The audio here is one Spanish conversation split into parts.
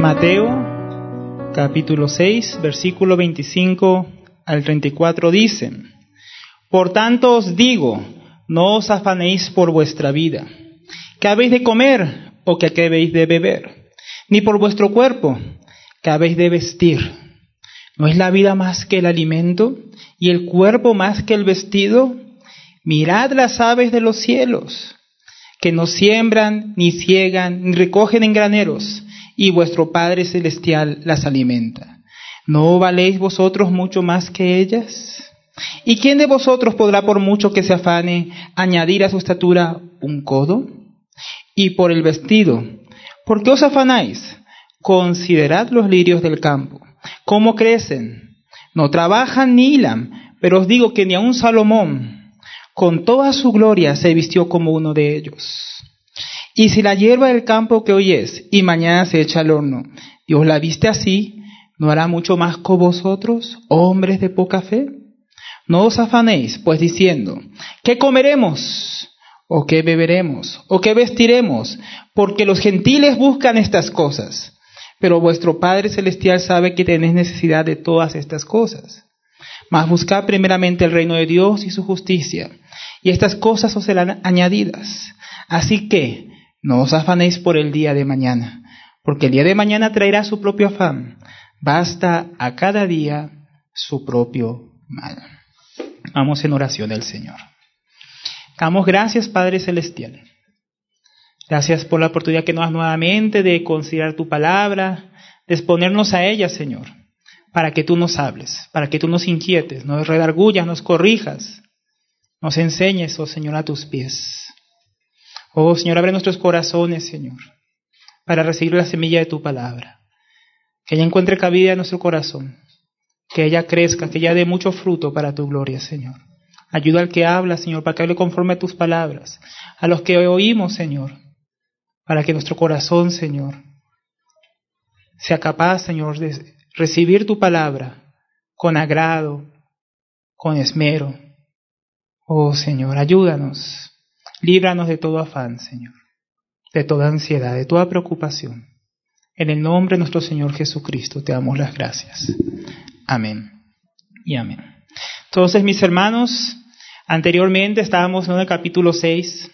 Mateo, capítulo 6, versículo 25 al 34 dice: Por tanto os digo, no os afanéis por vuestra vida, ¿qué habéis de comer o qué habéis de beber? Ni por vuestro cuerpo, ¿qué habéis de vestir? ¿No es la vida más que el alimento y el cuerpo más que el vestido? Mirad las aves de los cielos, que no siembran, ni ciegan, ni recogen en graneros, y vuestro Padre Celestial las alimenta. ¿No valéis vosotros mucho más que ellas? ¿Y quién de vosotros podrá, por mucho que se afane, añadir a su estatura un codo? Y por el vestido, ¿por qué os afanáis? Considerad los lirios del campo, cómo crecen. No trabajan ni hilan, pero os digo que ni aun Salomón, con toda su gloria, se vistió como uno de ellos. Y si la hierba del campo que hoy es y mañana se echa al horno, Dios la viste así, ¿no hará mucho más con vosotros, hombres de poca fe? No os afanéis, pues diciendo, ¿qué comeremos? ¿O qué beberemos? ¿O qué vestiremos? Porque los gentiles buscan estas cosas, pero vuestro Padre Celestial sabe que tenéis necesidad de todas estas cosas. Mas buscad primeramente el reino de Dios y su justicia, y estas cosas os serán añadidas. Así que no os afanéis por el día de mañana, porque el día de mañana traerá su propio afán. Basta a cada día su propio mal. Vamos en oración al Señor. Damos gracias, Padre Celestial. Gracias por la oportunidad que nos das nuevamente de considerar tu palabra, de exponernos a ella, Señor, para que tú nos hables, para que tú nos inquietes, nos redargullas, nos corrijas, nos enseñes, oh Señor, a tus pies. Oh Señor, abre nuestros corazones, Señor, para recibir la semilla de tu palabra. Que ella encuentre cabida en nuestro corazón, que ella crezca, que ella dé mucho fruto para tu gloria, Señor. Ayuda al que habla, Señor, para que hable conforme a tus palabras, a los que oímos, Señor, para que nuestro corazón, Señor, sea capaz, Señor, de recibir tu palabra con agrado, con esmero. Oh Señor, ayúdanos. Líbranos de todo afán, Señor, de toda ansiedad, de toda preocupación. En el nombre de nuestro Señor Jesucristo te damos las gracias. Amén y amén. Entonces, mis hermanos, anteriormente estábamos en el capítulo 6,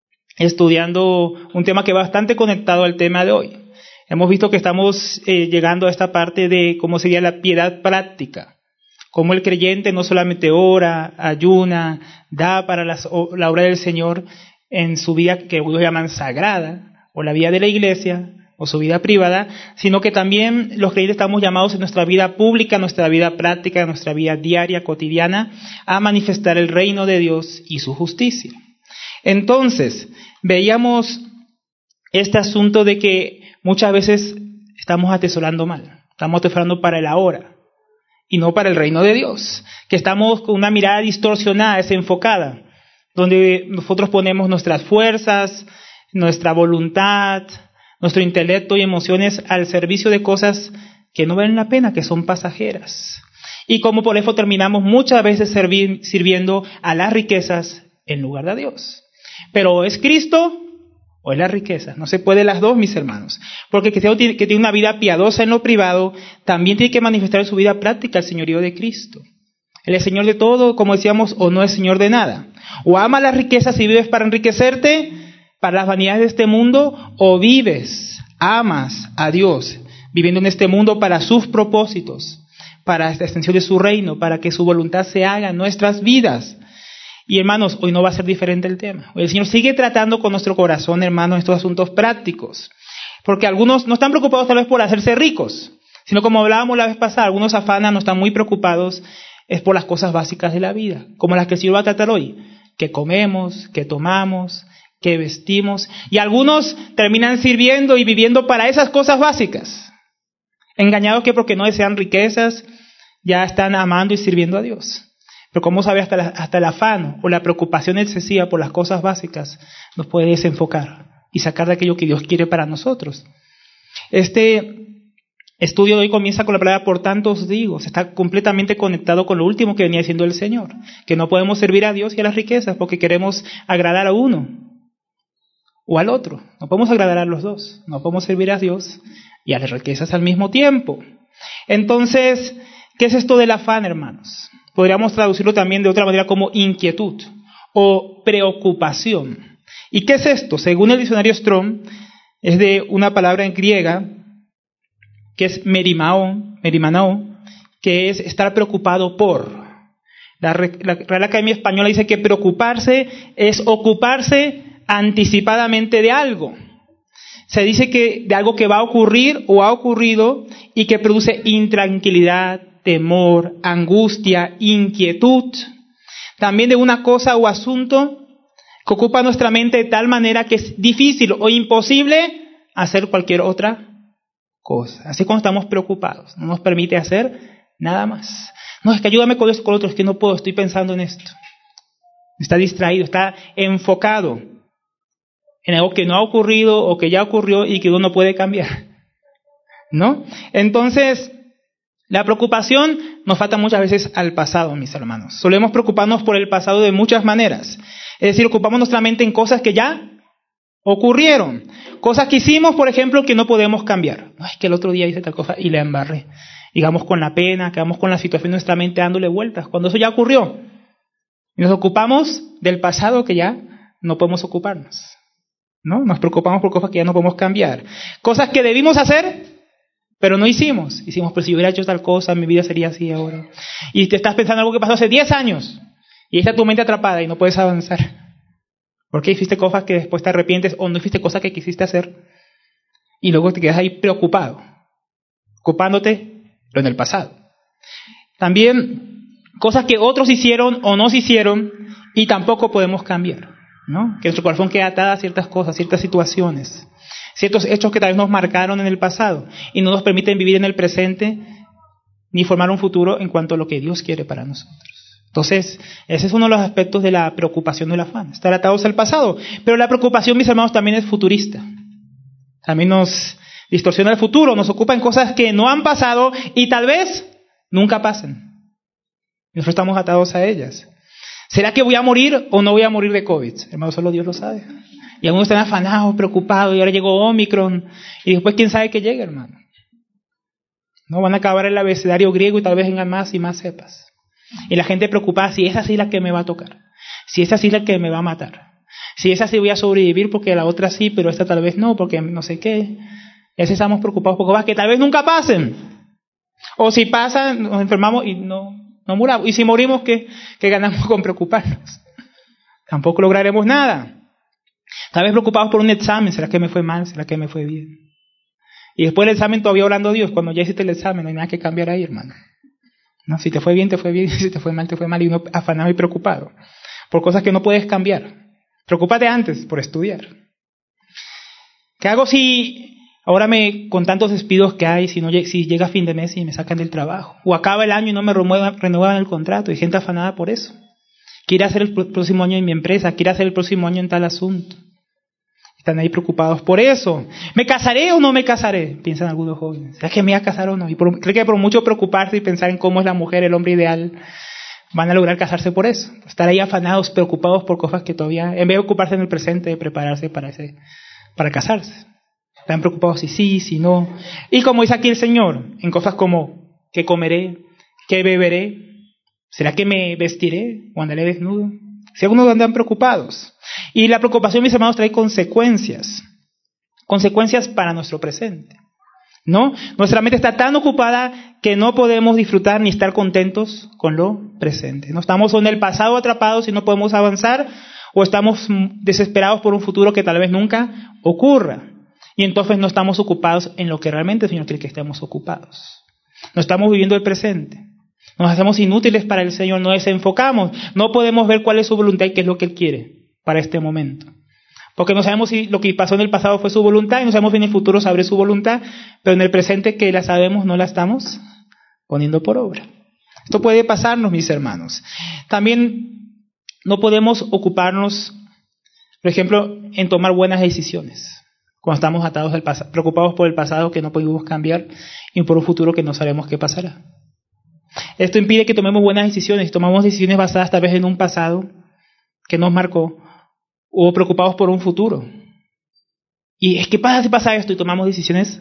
estudiando un tema que va bastante conectado al tema de hoy. Hemos visto que estamos llegando a esta parte de cómo sería la piedad práctica. Cómo el creyente no solamente ora, ayuna, da para la obra del Señor en su vida que ellos llaman sagrada, o la vida de la iglesia, o su vida privada, sino que también los creyentes estamos llamados en nuestra vida pública, nuestra vida práctica, nuestra vida diaria, cotidiana, a manifestar el reino de Dios y su justicia. Entonces, veíamos este asunto de que muchas veces estamos atesorando mal, estamos atesorando para el ahora, y no para el reino de Dios, que estamos con una mirada distorsionada, desenfocada, donde nosotros ponemos nuestras fuerzas, nuestra voluntad, nuestro intelecto y emociones al servicio de cosas que no valen la pena, que son pasajeras. Y como por eso terminamos muchas veces sirviendo a las riquezas en lugar de a Dios. Pero o es Cristo o es la riqueza. No se puede las dos, mis hermanos. Porque el cristiano que tiene una vida piadosa en lo privado, también tiene que manifestar en su vida práctica el señorío de Cristo. Él es Señor de todo, como decíamos, o no es Señor de nada. O ama las riquezas y vives para enriquecerte, para las vanidades de este mundo, o vives, amas a Dios, viviendo en este mundo para sus propósitos, para la extensión de su reino, para que su voluntad se haga en nuestras vidas. Y hermanos, hoy no va a ser diferente el tema. Hoy el Señor sigue tratando con nuestro corazón, hermanos, estos asuntos prácticos. Porque algunos no están preocupados tal vez por hacerse ricos, sino como hablábamos la vez pasada, algunos afanan, no están muy preocupados, es por las cosas básicas de la vida, como las que el Señor va a tratar hoy. Que comemos, que tomamos, que vestimos. Y algunos terminan sirviendo y viviendo para esas cosas básicas. Engañados que porque no desean riquezas, ya están amando y sirviendo a Dios. Pero como sabe, hasta el afán o la preocupación excesiva por las cosas básicas nos puede desenfocar y sacar de aquello que Dios quiere para nosotros. Este estudio de hoy comienza con la palabra por tanto os digo. Está completamente conectado con lo último que venía diciendo el Señor. Que no podemos servir a Dios y a las riquezas porque queremos agradar a uno o al otro. No podemos agradar a los dos. No podemos servir a Dios y a las riquezas al mismo tiempo. Entonces, ¿qué es esto del afán, hermanos? Podríamos traducirlo también de otra manera como inquietud o preocupación. ¿Y qué es esto? Según el diccionario Strong, es de una palabra en griega que es merimanao, que es estar preocupado por. La Real Academia Española dice que preocuparse es ocuparse anticipadamente de algo. Se dice que de algo que va a ocurrir o ha ocurrido y que produce intranquilidad, temor, angustia, inquietud. También de una cosa o asunto que ocupa nuestra mente de tal manera que es difícil o imposible hacer cualquier otra cosa. Así cuando estamos preocupados, no nos permite hacer nada más. No, es que ayúdame con esto, con lo otro, es que no puedo, estoy pensando en esto. Está distraído, está enfocado en algo que no ha ocurrido o que ya ocurrió y que uno no puede cambiar, ¿no? Entonces, la preocupación nos falta muchas veces al pasado, mis hermanos. Solemos preocuparnos por el pasado de muchas maneras. Es decir, ocupamos nuestra mente en cosas que ya ocurrieron. Cosas que hicimos, por ejemplo, que no podemos cambiar. No, es que el otro día hice tal cosa y la embarré. Digamos con la pena, quedamos con la situación de nuestra mente dándole vueltas, cuando eso ya ocurrió. Y nos ocupamos del pasado que ya no podemos ocuparnos, ¿no? Nos preocupamos por cosas que ya no podemos cambiar. Cosas que debimos hacer, pero no hicimos. Hicimos, pero si yo hubiera hecho tal cosa, mi vida sería así ahora. Y te estás pensando en algo que pasó hace 10 años. Y está tu mente atrapada y no puedes avanzar. Porque hiciste cosas que después te arrepientes o no hiciste cosas que quisiste hacer. Y luego te quedas ahí preocupado. Ocupándote pero en el pasado. También cosas que otros hicieron o no se hicieron y tampoco podemos cambiar, ¿no? Que nuestro corazón queda atado a ciertas cosas, ciertas situaciones, ciertos hechos que tal vez nos marcaron en el pasado y no nos permiten vivir en el presente ni formar un futuro en cuanto a lo que Dios quiere para nosotros. Entonces, ese es uno de los aspectos de la preocupación del afán, estar atados al pasado. Pero la preocupación, mis hermanos, también es futurista. También nos distorsiona el futuro, nos ocupa en cosas que no han pasado y tal vez nunca pasen. Nosotros estamos atados a ellas. ¿Será que voy a morir o no voy a morir de COVID? Hermano, solo Dios lo sabe. Y algunos están afanados, preocupados, y ahora llegó Omicron, y después quién sabe que llegue, hermano. No van a acabar el abecedario griego y tal vez vengan más y más cepas. Y la gente preocupada, si esa sí es la que me va a tocar, si esa sí es la que me va a matar, si esa sí voy a sobrevivir porque la otra sí, pero esta tal vez no, porque no sé qué. Y así estamos preocupados por cosas que tal vez nunca pasen. O si pasan, nos enfermamos y no muramos. Y si morimos, ¿qué ganamos con preocuparnos? Tampoco lograremos nada. Tal vez preocupados por un examen, ¿será que me fue mal? ¿Será que me fue bien? Y después del examen todavía orando a Dios, cuando ya hiciste el examen, no hay nada que cambiar ahí, hermano. No, si te fue bien, te fue bien, si te fue mal, y uno afanado y preocupado por cosas que no puedes cambiar. Preocúpate antes por estudiar. ¿Qué hago si ahora con tantos despidos que hay, si llega fin de mes y me sacan del trabajo? O acaba el año y no me renuevan el contrato, y gente afanada por eso. Quiere hacer el próximo año en mi empresa, quiere hacer el próximo año en tal asunto. Están ahí preocupados por eso. ¿Me casaré o no me casaré? Piensan algunos jóvenes. ¿Será que me voy a casar o no? Y creo que por mucho preocuparse y pensar en cómo es la mujer, el hombre ideal, van a lograr casarse por eso. Estar ahí afanados, preocupados por cosas que todavía, en vez de ocuparse en el presente, de prepararse para casarse. Están preocupados si sí, si no. Y como dice aquí el Señor, en cosas como, ¿qué comeré? ¿Qué beberé? ¿Será que me vestiré o andaré desnudo? Si algunos andan preocupados. Y la preocupación, mis hermanos, trae consecuencias. Consecuencias para nuestro presente, ¿no? Nuestra mente está tan ocupada que no podemos disfrutar ni estar contentos con lo presente. No estamos en el pasado atrapados y no podemos avanzar, o estamos desesperados por un futuro que tal vez nunca ocurra. Y entonces no estamos ocupados en lo que realmente el Señor quiere que estemos ocupados. No estamos viviendo el presente. Nos hacemos inútiles para el Señor, nos desenfocamos. No podemos ver cuál es su voluntad y qué es lo que Él quiere para este momento. Porque no sabemos si lo que pasó en el pasado fue su voluntad y no sabemos si en el futuro sabré su voluntad, pero en el presente que la sabemos no la estamos poniendo por obra. Esto puede pasarnos, mis hermanos. También no podemos ocuparnos, por ejemplo, en tomar buenas decisiones cuando estamos atados al pasado, preocupados por el pasado que no podemos cambiar y por un futuro que no sabemos qué pasará. Esto impide que tomemos buenas decisiones, tomamos decisiones basadas tal vez en un pasado que nos marcó, o preocupados por un futuro. Y es que pasa si pasa esto y tomamos decisiones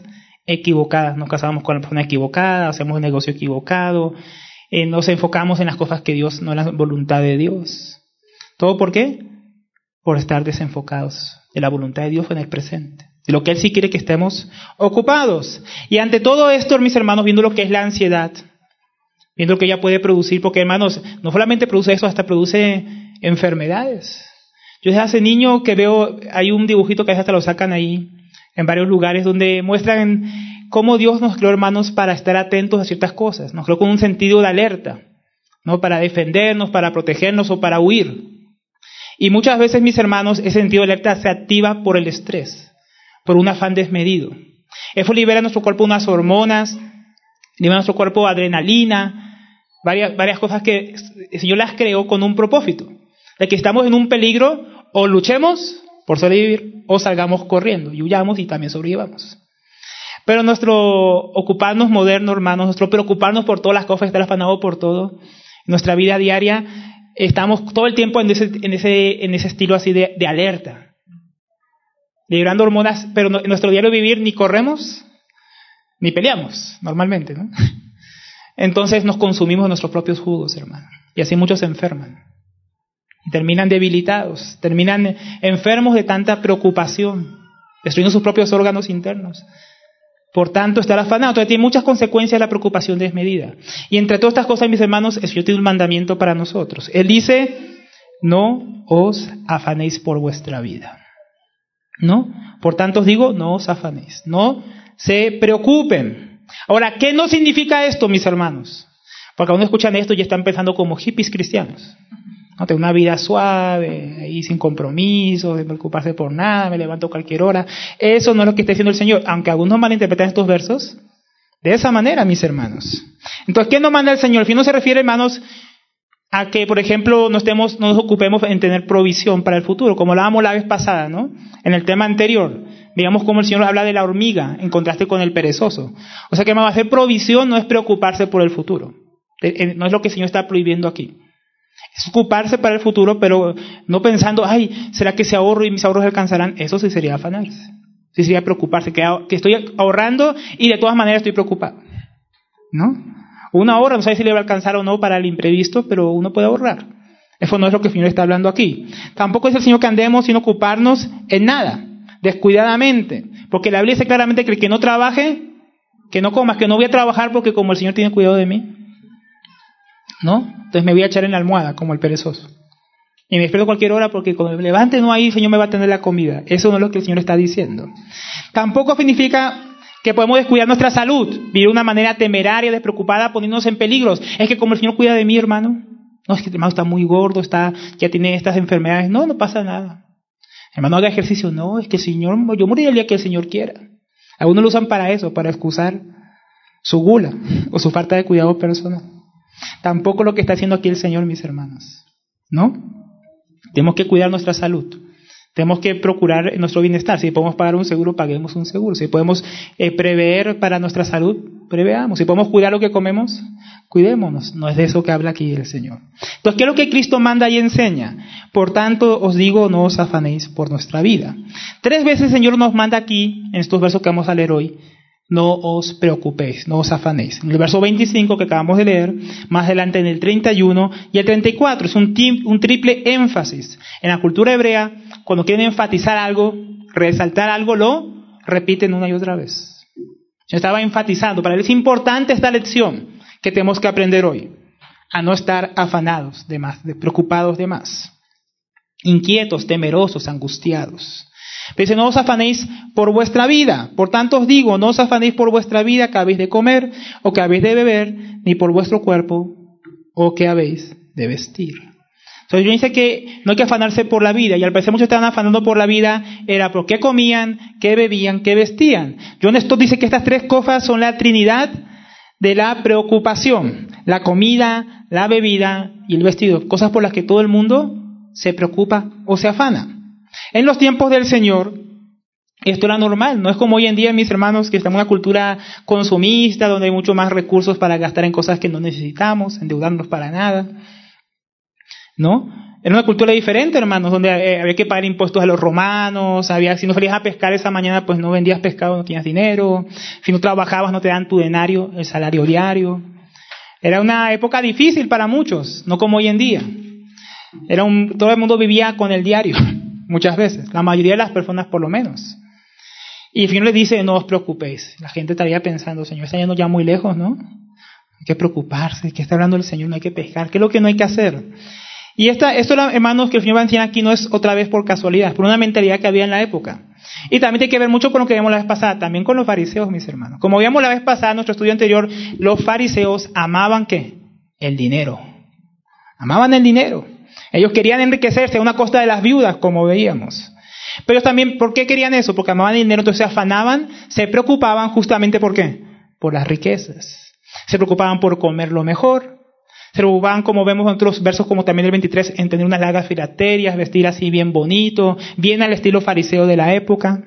equivocadas. Nos casamos con la persona equivocada, hacemos un negocio equivocado, nos enfocamos en las cosas que Dios, no en la voluntad de Dios. ¿Todo por qué? Por estar desenfocados de la voluntad de Dios en el presente. De lo que Él sí quiere que estemos ocupados. Y ante todo esto, mis hermanos, viendo lo que es la ansiedad, viendo lo que ella puede producir, porque hermanos, no solamente produce eso, hasta produce enfermedades. Yo desde hace niño que veo, hay un dibujito que hasta lo sacan ahí, en varios lugares, donde muestran cómo Dios nos creó, hermanos, para estar atentos a ciertas cosas. Nos creó con un sentido de alerta, ¿no? Para defendernos, para protegernos o para huir. Y muchas veces, mis hermanos, ese sentido de alerta se activa por el estrés, por un afán desmedido. Eso libera a nuestro cuerpo unas hormonas, libera a nuestro cuerpo adrenalina, varias cosas que el Señor las creó con un propósito. De que estamos en un peligro, o luchemos por sobrevivir, o salgamos corriendo y huyamos y también sobrevivamos. Pero nuestro ocuparnos moderno, hermanos, nuestro preocuparnos por todas las cosas, estar afanado por todo, en nuestra vida diaria, estamos todo el tiempo en ese estilo así de alerta, liberando hormonas, pero en nuestro diario vivir ni corremos, ni peleamos, normalmente, ¿no? Entonces nos consumimos nuestros propios jugos, hermano. Y así muchos se enferman. Y terminan debilitados, terminan enfermos de tanta preocupación, destruyendo sus propios órganos internos. Por tanto, estar afanado. Entonces tiene muchas consecuencias la preocupación desmedida. Y entre todas estas cosas, mis hermanos, el Señor tiene un mandamiento para nosotros. Él dice, no os afanéis por vuestra vida. ¿No? Por tanto os digo, no os afanéis. No se preocupen. Ahora, ¿qué no significa esto, mis hermanos? Porque cuando escuchan esto ya están pensando como hippies cristianos. No, tengo una vida suave, ahí sin compromiso, sin preocuparse por nada, me levanto a cualquier hora. Eso no es lo que está diciendo el Señor, aunque algunos malinterpretan estos versos de esa manera, mis hermanos. Entonces, ¿qué nos manda el Señor? El fin no se refiere, hermanos, a que, por ejemplo, no nos ocupemos en tener provisión para el futuro, como hablábamos la vez pasada, ¿no? En el tema anterior, veamos cómo el Señor habla de la hormiga en contraste con el perezoso. O sea que, hermano, hacer provisión no es preocuparse por el futuro. No es lo que el Señor está prohibiendo aquí. Es ocuparse para el futuro, pero no pensando, ay, ¿será que si ahorro y mis ahorros alcanzarán? Eso sí sería afanarse. Sí sería preocuparse, que estoy ahorrando y de todas maneras estoy preocupado, ¿no? Uno ahorra, no sabe si le va a alcanzar o no para el imprevisto, pero uno puede ahorrar. Eso no es lo que el Señor está hablando aquí. Tampoco es el Señor que andemos sin ocuparnos en nada, descuidadamente. Porque la Biblia dice claramente que el que no trabaje, que no coma, que no voy a trabajar porque como el Señor tiene cuidado de mí, ¿no? Entonces me voy a echar en la almohada como el perezoso. Y me espero cualquier hora porque cuando me levante no ahí el Señor me va a tener la comida. Eso no es lo que el Señor está diciendo. Tampoco significa que podemos descuidar nuestra salud, vivir de una manera temeraria, despreocupada, poniéndonos en peligros. Es que como el Señor cuida de mí, hermano, no, es que el hermano está muy gordo, ya tiene estas enfermedades. No pasa nada. Hermano, haga ejercicio. No, es que el Señor, yo moriré el día que el Señor quiera. Algunos lo usan para eso, para excusar su gula o su falta de cuidado personal. Tampoco lo que está haciendo aquí el Señor, mis hermanos, ¿no? Tenemos que cuidar nuestra salud. Tenemos que procurar nuestro bienestar. Si podemos pagar un seguro, paguemos un seguro. Si podemos prever para nuestra salud, preveamos. Si podemos cuidar lo que comemos, cuidémonos. No es de eso que habla aquí el Señor. Entonces, ¿qué es lo que Cristo manda y enseña? Por tanto, os digo, no os afanéis por nuestra vida. 3 veces el Señor nos manda aquí, en estos versos que vamos a leer hoy, no os preocupéis, no os afanéis. En el verso 25 que acabamos de leer, más adelante en el 31 y el 34, es un triple énfasis. En la cultura hebrea, cuando quieren enfatizar algo, resaltar algo, lo repiten una y otra vez. Yo estaba enfatizando, para él es importante esta lección que tenemos que aprender hoy, a no estar afanados de más, preocupados de más, inquietos, temerosos, angustiados. Dice, no os afanéis por vuestra vida. Por tanto os digo, no os afanéis por vuestra vida que habéis de comer o que habéis de beber, ni por vuestro cuerpo o que habéis de vestir. Entonces yo dice que no hay que afanarse por la vida, y al parecer muchos estaban afanando por la vida, era por qué comían, qué bebían, qué vestían. John Stott dice que estas 3 cosas son la trinidad de la preocupación: la comida, la bebida y el vestido, cosas por las que todo el mundo se preocupa o se afana. En los tiempos del Señor, esto era normal. No es como hoy en día, mis hermanos, que estamos en una cultura consumista, donde hay mucho más recursos para gastar en cosas que no necesitamos, endeudarnos para nada. ¿no? Era una cultura diferente, hermanos, donde había que pagar impuestos a los romanos, si no salías a pescar esa mañana, pues no vendías pescado, no tenías dinero, si no trabajabas no te dan tu denario, el salario diario. Era una época difícil para muchos, no como hoy en día. Todo el mundo vivía con el diario, muchas veces, la mayoría de las personas por lo menos. Y el Señor les dice, no os preocupéis. La gente estaría pensando, Señor, está yendo ya muy lejos, ¿no? Hay que preocuparse, ¿qué está hablando el Señor? No hay que pescar, ¿qué es lo que no hay que hacer? Y esto, hermanos, que el Señor va a enseñar aquí no es otra vez por casualidad, es por una mentalidad que había en la época. Y también tiene que ver mucho con lo que vimos la vez pasada, también con los fariseos, mis hermanos. Como vimos la vez pasada en nuestro estudio anterior, los fariseos amaban ¿qué? El dinero. Amaban el dinero. Ellos querían enriquecerse a una costa de las viudas, como veíamos. Pero también, ¿por qué querían eso? Porque amaban el dinero, entonces se afanaban, se preocupaban justamente ¿por qué? Por las riquezas. Se preocupaban por comer lo mejor. Se preocupaban, como vemos en otros versos, como también el 23, en tener unas largas filacterias, vestir así bien bonito, bien al estilo fariseo de la época.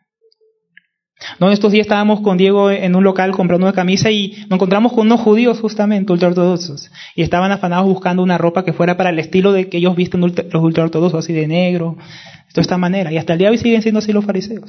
No, estos días estábamos con Diego en un local comprando una camisa y nos encontramos con unos judíos justamente, ultraortodoxos. Y estaban afanados buscando una ropa que fuera para el estilo de que ellos visten los ultraortodoxos, así de negro, de esta manera. Y hasta el día de hoy siguen siendo así los fariseos.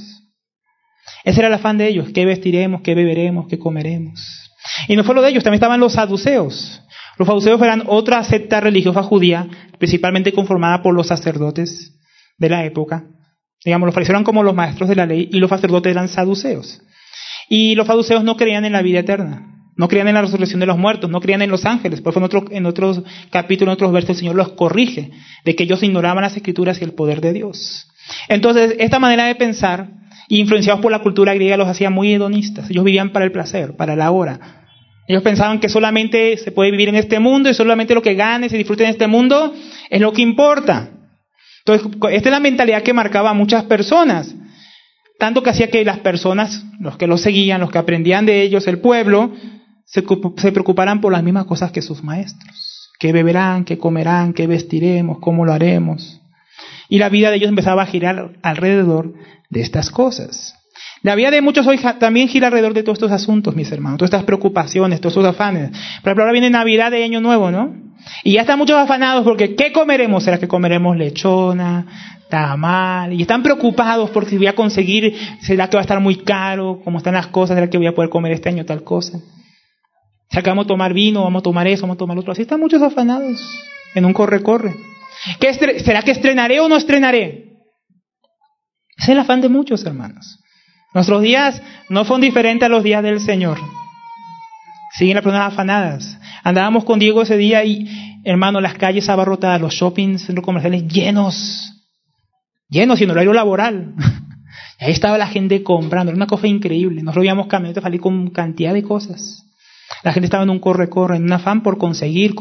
Ese era el afán de ellos, qué vestiremos, qué beberemos, qué comeremos. Y no fue lo de ellos, también estaban los saduceos. Los saduceos eran otra secta religiosa judía, principalmente conformada por los sacerdotes de la época. Digamos, los fariseos eran como los maestros de la ley y los sacerdotes eran saduceos. Y los saduceos no creían en la vida eterna, no creían en la resurrección de los muertos, no creían en los ángeles. Por eso en otros capítulos, en otros versos, el Señor los corrige de que ellos ignoraban las Escrituras y el poder de Dios. Entonces, esta manera de pensar, influenciados por la cultura griega, los hacía muy hedonistas. Ellos vivían para el placer, para la hora. Ellos pensaban que solamente se puede vivir en este mundo y solamente lo que ganes y disfrutes en este mundo es lo que importa. Entonces, esta es la mentalidad que marcaba a muchas personas. Tanto que hacía que las personas, los que los seguían, los que aprendían de ellos, el pueblo, se preocuparan por las mismas cosas que sus maestros. ¿Qué beberán? ¿Qué comerán? ¿Qué vestiremos? ¿Cómo lo haremos? Y la vida de ellos empezaba a girar alrededor de estas cosas. La vida de muchos hoy también gira alrededor de todos estos asuntos, mis hermanos, todas estas preocupaciones, todos estos afanes. Por ejemplo, ahora viene Navidad de Año Nuevo, ¿no? Y ya están muchos afanados porque ¿qué comeremos? ¿Será que comeremos lechona, tamal? Y están preocupados porque si voy a conseguir, ¿será que va a estar muy caro? ¿Cómo están las cosas? ¿Será que voy a poder comer este año tal cosa? ¿Será que vamos a tomar vino? ¿Vamos a tomar eso? ¿Vamos a tomar lo otro? Así están muchos afanados en un corre-corre. ¿Será que estrenaré o no estrenaré? Ese es el afán de muchos, hermanos. Nuestros días no son diferentes a los días del Señor. Siguen las personas afanadas. Andábamos con Diego ese día y, hermano, las calles abarrotadas, los shoppings, centros comerciales llenos y en horario laboral. Y ahí estaba la gente comprando, era una cosa increíble. Nosotros veíamos camionetas salir con cantidad de cosas. La gente estaba en un corre-corre, en un afán por conseguir.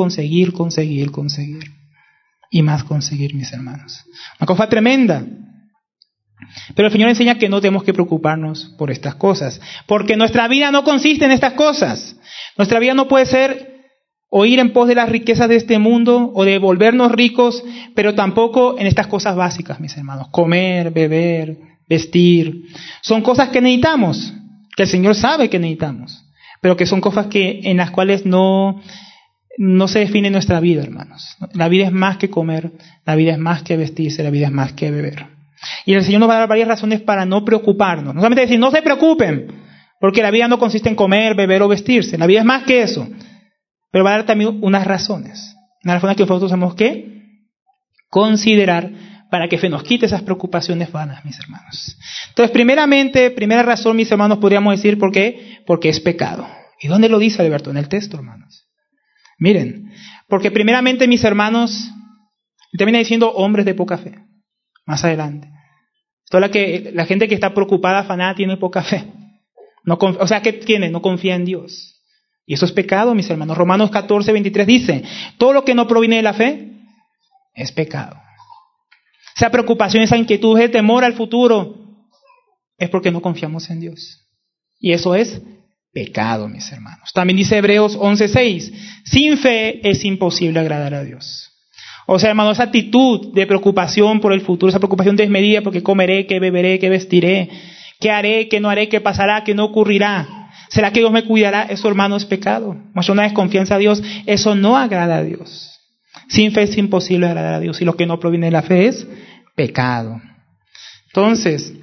Y más conseguir, mis hermanos. Una cosa tremenda. Pero el Señor enseña que no tenemos que preocuparnos por estas cosas, porque nuestra vida no consiste en estas cosas. Nuestra vida no puede ser o ir en pos de las riquezas de este mundo o de volvernos ricos, pero tampoco en estas cosas básicas, mis hermanos. Comer, beber, vestir. Son cosas que necesitamos, que el Señor sabe que necesitamos, pero que son cosas en las cuales no se define nuestra vida, hermanos. La vida es más que comer, la vida es más que vestirse, la vida es más que beber. Y el Señor nos va a dar varias razones para no preocuparnos. No solamente decir, no se preocupen, porque la vida no consiste en comer, beber o vestirse. La vida es más que eso. Pero va a dar también unas razones. Unas razones que nosotros tenemos que considerar para que se nos quite esas preocupaciones vanas, mis hermanos. Entonces, primera razón, mis hermanos, podríamos decir, ¿por qué? Porque es pecado. ¿Y dónde lo dice Alberto? En el texto, hermanos. Miren, porque primeramente, mis hermanos, termina diciendo hombres de poca fe. Más adelante. Toda la gente que está preocupada, afanada, tiene poca fe. ¿Qué tiene? No confía en Dios. Y eso es pecado, mis hermanos. Romanos 14:23 dice, todo lo que no proviene de la fe es pecado. Esa preocupación, esa inquietud, ese temor al futuro es porque no confiamos en Dios. Y eso es pecado, mis hermanos. También dice Hebreos 11:6, sin fe es imposible agradar a Dios. O sea, hermano, esa actitud de preocupación por el futuro, esa preocupación desmedida porque comeré, qué beberé, qué vestiré, qué haré, qué no haré, qué pasará, qué no ocurrirá. ¿Será que Dios me cuidará? Eso, hermano, es pecado. Muestra una desconfianza a Dios. Eso no agrada a Dios. Sin fe es imposible agradar a Dios, y lo que no proviene de la fe es pecado. Entonces,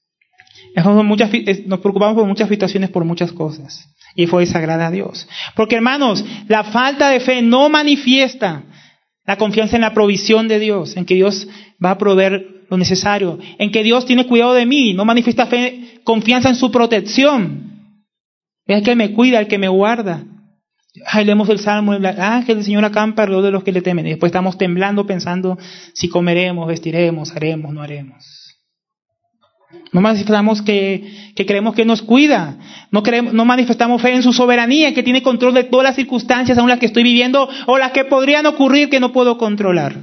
nos preocupamos por muchas situaciones, por muchas cosas, y fue desagrada a Dios. Porque, hermanos, la falta de fe no manifiesta la confianza en la provisión de Dios, en que Dios va a proveer lo necesario, en que Dios tiene cuidado de mí. No manifiesta fe, confianza en su protección. Es el que me cuida, el que me guarda. Leemos el Salmo, el ángel del Señor acampa alrededor de los que le temen. Y después estamos temblando pensando si comeremos, vestiremos, haremos, no haremos. No manifestamos que creemos que nos cuida. No manifestamos fe en su soberanía, que tiene control de todas las circunstancias, aun las que estoy viviendo o las que podrían ocurrir que no puedo controlar.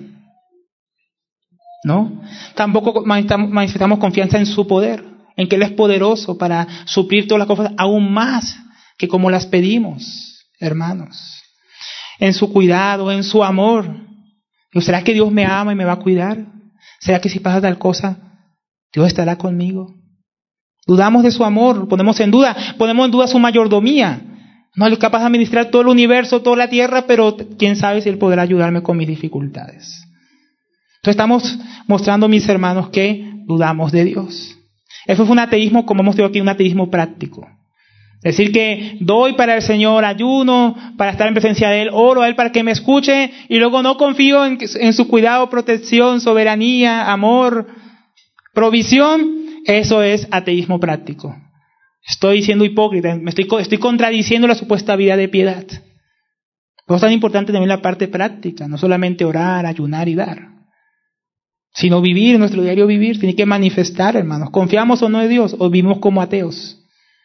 ¿No? Tampoco manifestamos confianza en su poder, en que Él es poderoso para suplir todas las cosas aún más que como las pedimos, hermanos. En su cuidado, en su amor. ¿Será que Dios me ama y me va a cuidar? ¿Será que si pasa tal cosa, Dios estará conmigo? Dudamos de su amor, ponemos en duda su mayordomía. No es capaz de administrar todo el universo, toda la tierra, pero quién sabe si Él podrá ayudarme con mis dificultades. Entonces estamos mostrando, mis hermanos, que dudamos de Dios. Eso fue un ateísmo, como hemos dicho aquí, un ateísmo práctico. Es decir, que doy para el Señor, ayuno para estar en presencia de Él, oro a Él para que me escuche, y luego no confío en su cuidado, protección, soberanía, amor, provisión. Eso es ateísmo práctico. Estoy siendo hipócrita, estoy contradiciendo la supuesta vida de piedad. Por eso es tan importante también la parte práctica, no solamente orar, ayunar y dar, sino vivir, nuestro diario vivir, tiene que manifestar, hermanos. ¿Confiamos o no en Dios o vivimos como ateos?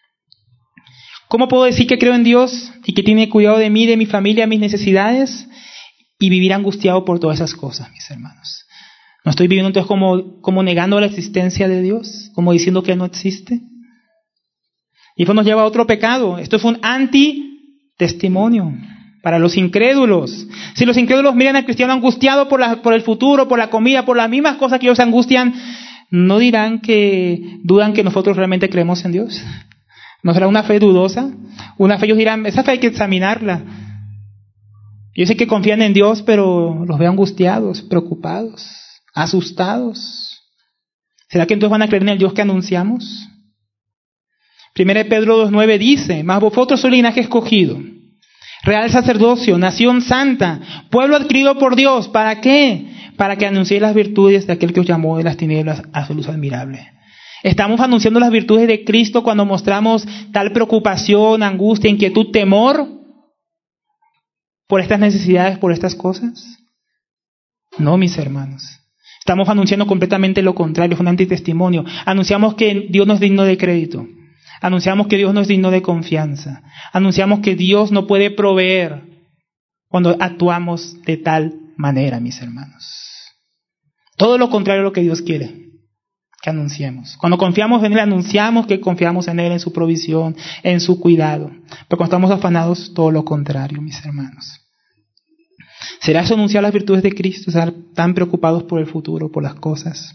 ¿Cómo puedo decir que creo en Dios y que tiene cuidado de mí, de mi familia, mis necesidades, y vivir angustiado por todas esas cosas, mis hermanos? ¿No estoy viviendo entonces como negando la existencia de Dios? ¿Como diciendo que no existe? Y eso nos lleva a otro pecado. Esto es un antitestimonio para los incrédulos. Si los incrédulos miran al cristiano angustiado por el futuro, por la comida, por las mismas cosas que ellos se angustian, ¿no dudan que nosotros realmente creemos en Dios? ¿No será una fe dudosa? Una fe, ellos dirán, esa fe hay que examinarla. Yo sé que confían en Dios, pero los veo angustiados, preocupados, asustados. ¿Será que entonces van a creer en el Dios que anunciamos? 1 Pedro 2:9 dice, mas vosotros sois linaje escogido, real sacerdocio, nación santa, pueblo adquirido por Dios. ¿Para qué? Para que anunciéis las virtudes de aquel que os llamó de las tinieblas a su luz admirable. ¿Estamos anunciando las virtudes de Cristo cuando mostramos tal preocupación, angustia, inquietud, temor por estas necesidades, por estas cosas? No, mis hermanos. Estamos anunciando completamente lo contrario, es un antitestimonio. Anunciamos que Dios no es digno de crédito. Anunciamos que Dios no es digno de confianza. Anunciamos que Dios no puede proveer cuando actuamos de tal manera, mis hermanos. Todo lo contrario a lo que Dios quiere que anunciemos. Cuando confiamos en Él, anunciamos que confiamos en Él, en su provisión, en su cuidado. Pero cuando estamos afanados, todo lo contrario, mis hermanos. ¿Será eso anunciar las virtudes de Cristo? Estar tan preocupados por el futuro, por las cosas.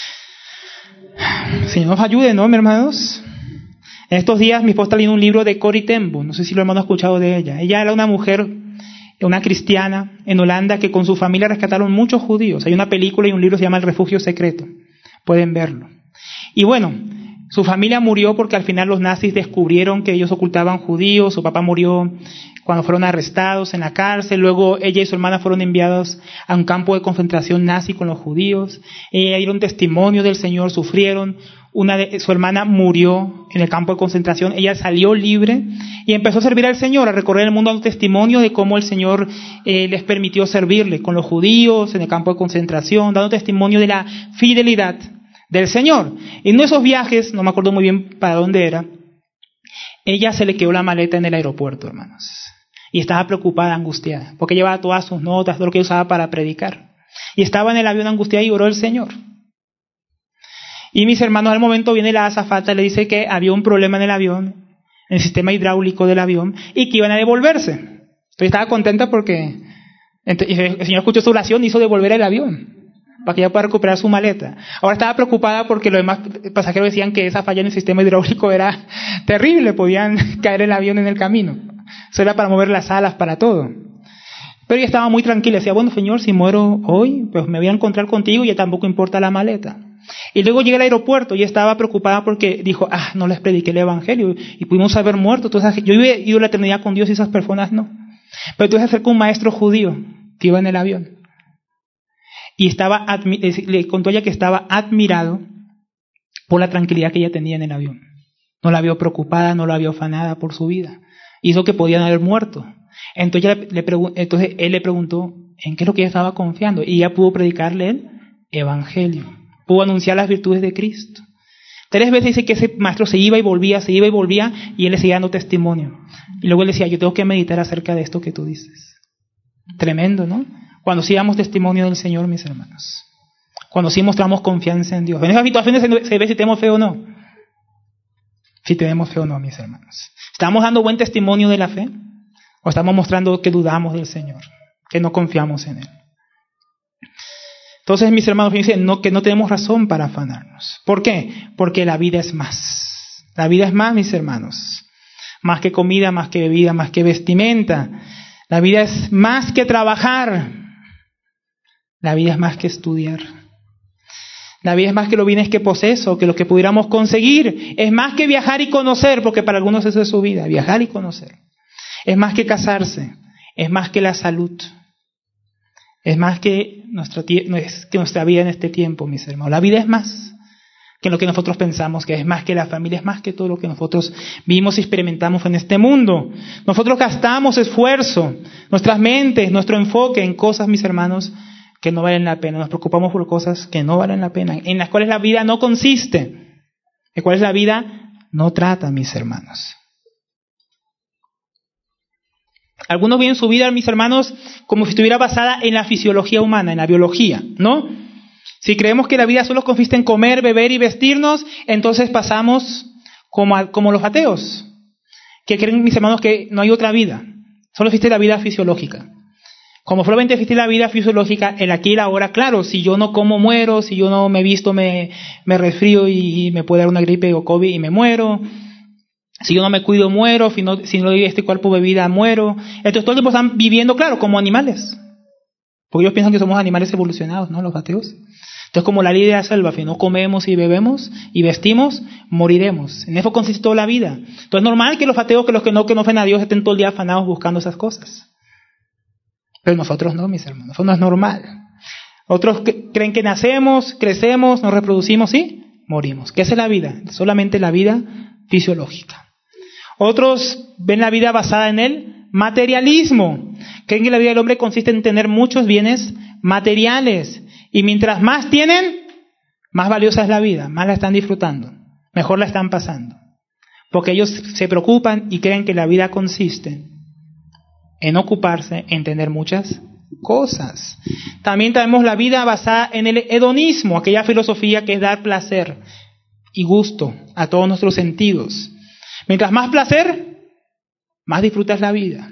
Señor nos ayude, ¿no, mis hermanos? En estos días mi esposa está leyendo un libro de Corrie ten Boom. No sé si los hermanos han escuchado de ella. Ella era una mujer, una cristiana en Holanda, que con su familia rescataron muchos judíos. Hay una película y un libro que se llama El refugio secreto. Pueden verlo. Y bueno, su familia murió porque al final los nazis descubrieron que ellos ocultaban judíos. Su papá murió cuando fueron arrestados en la cárcel. Luego ella y su hermana fueron enviados a un campo de concentración nazi con los judíos. Ella dieron testimonio del Señor, sufrieron. Su hermana murió en el campo de concentración. Ella salió libre y empezó a servir al Señor, a recorrer el mundo dando testimonio de cómo el Señor les permitió servirle con los judíos en el campo de concentración, dando testimonio de la fidelidad del Señor. En esos viajes, no me acuerdo muy bien para dónde era, ella se le quedó la maleta en el aeropuerto, hermanos. Y estaba preocupada, angustiada, porque llevaba todas sus notas, todo lo que usaba para predicar. Y estaba en el avión angustiada y oró al Señor. Y mis hermanos, al momento viene la azafata, le dice que había un problema en el avión, en el sistema hidráulico del avión, y que iban a devolverse. Entonces estaba contenta porque el Señor escuchó su oración y hizo devolver el avión, para que ella pueda recuperar su maleta. Ahora estaba preocupada porque los demás pasajeros decían que esa falla en el sistema hidráulico era terrible, podían caer el avión en el camino. Eso era para mover las alas, para todo. Pero ella estaba muy tranquila, decía, bueno, Señor, si muero hoy, pues me voy a encontrar contigo y ya tampoco importa la maleta. Y luego llega al aeropuerto y estaba preocupada porque dijo, no les prediqué el evangelio y pudimos haber muerto. Entonces, yo hubiera ido a la eternidad con Dios y esas personas no. Pero entonces se acercó un maestro judío que iba en el avión y le contó a ella que estaba admirado por la tranquilidad que ella tenía en el avión. No la vio preocupada, no la vio afanada por su vida. Hizo que podían haber muerto. Entonces él le preguntó en qué es lo que ella estaba confiando y ella pudo predicarle el evangelio. Pudo anunciar las virtudes de Cristo. 3 veces dice que ese maestro se iba y volvía, y él le seguía dando testimonio. Y luego él decía, yo tengo que meditar acerca de esto que tú dices. Tremendo, ¿no? Cuando sí damos testimonio del Señor, mis hermanos. Cuando sí mostramos confianza en Dios. En esas situaciones se ve si tenemos fe o no. Si tenemos fe o no, mis hermanos. ¿Estamos dando buen testimonio de la fe? ¿O estamos mostrando que dudamos del Señor? Que no confiamos en Él. Entonces, mis hermanos, fíjense que no tenemos razón para afanarnos. ¿Por qué? Porque la vida es más. La vida es más, mis hermanos. Más que comida, más que bebida, más que vestimenta. La vida es más que trabajar. La vida es más que estudiar. La vida es más que los bienes que poseso, que lo que pudiéramos conseguir. Es más que viajar y conocer, porque para algunos eso es su vida, viajar y conocer. Es más que casarse. Es más que la salud. Es más que nuestra vida en este tiempo, mis hermanos. La vida es más que lo que nosotros pensamos, que es más que la familia, es más que todo lo que nosotros vivimos y experimentamos en este mundo. Nosotros gastamos esfuerzo, nuestras mentes, nuestro enfoque en cosas, mis hermanos, que no valen la pena. Nos preocupamos por cosas que no valen la pena, en las cuales la vida no consiste, en las cuales la vida no trata, mis hermanos. Algunos viven su vida, mis hermanos, como si estuviera basada en la fisiología humana, en la biología, ¿no? Si creemos que la vida solo consiste en comer, beber y vestirnos, entonces pasamos como los ateos, que creen, mis hermanos, que no hay otra vida, solo existe la vida fisiológica. Como solamente existe la vida fisiológica, el aquí y el ahora, claro, si yo no como muero, si yo no me visto me resfrío y me puede dar una gripe o COVID y me muero. Si yo no me cuido, muero. Si no doy este cuerpo bebida, muero. Entonces todo el tiempo están viviendo, claro, como animales. Porque ellos piensan que somos animales evolucionados, ¿no? Los ateos. Entonces, como la ley de la selva, si no comemos y bebemos y vestimos, moriremos. En eso consiste toda la vida. Entonces es normal que los ateos, que los que no conocen a Dios, estén todo el día afanados buscando esas cosas. Pero nosotros no, mis hermanos. Eso no es normal. Otros creen que nacemos, crecemos, nos reproducimos y morimos. ¿Qué es la vida? Solamente la vida fisiológica. Otros ven la vida basada en el materialismo. Creen que la vida del hombre consiste en tener muchos bienes materiales. Y mientras más tienen, más valiosa es la vida, más la están disfrutando, mejor la están pasando. Porque ellos se preocupan y creen que la vida consiste en ocuparse, en tener muchas cosas. También tenemos la vida basada en el hedonismo, aquella filosofía que es dar placer y gusto a todos nuestros sentidos. Mientras más placer, más disfrutas la vida.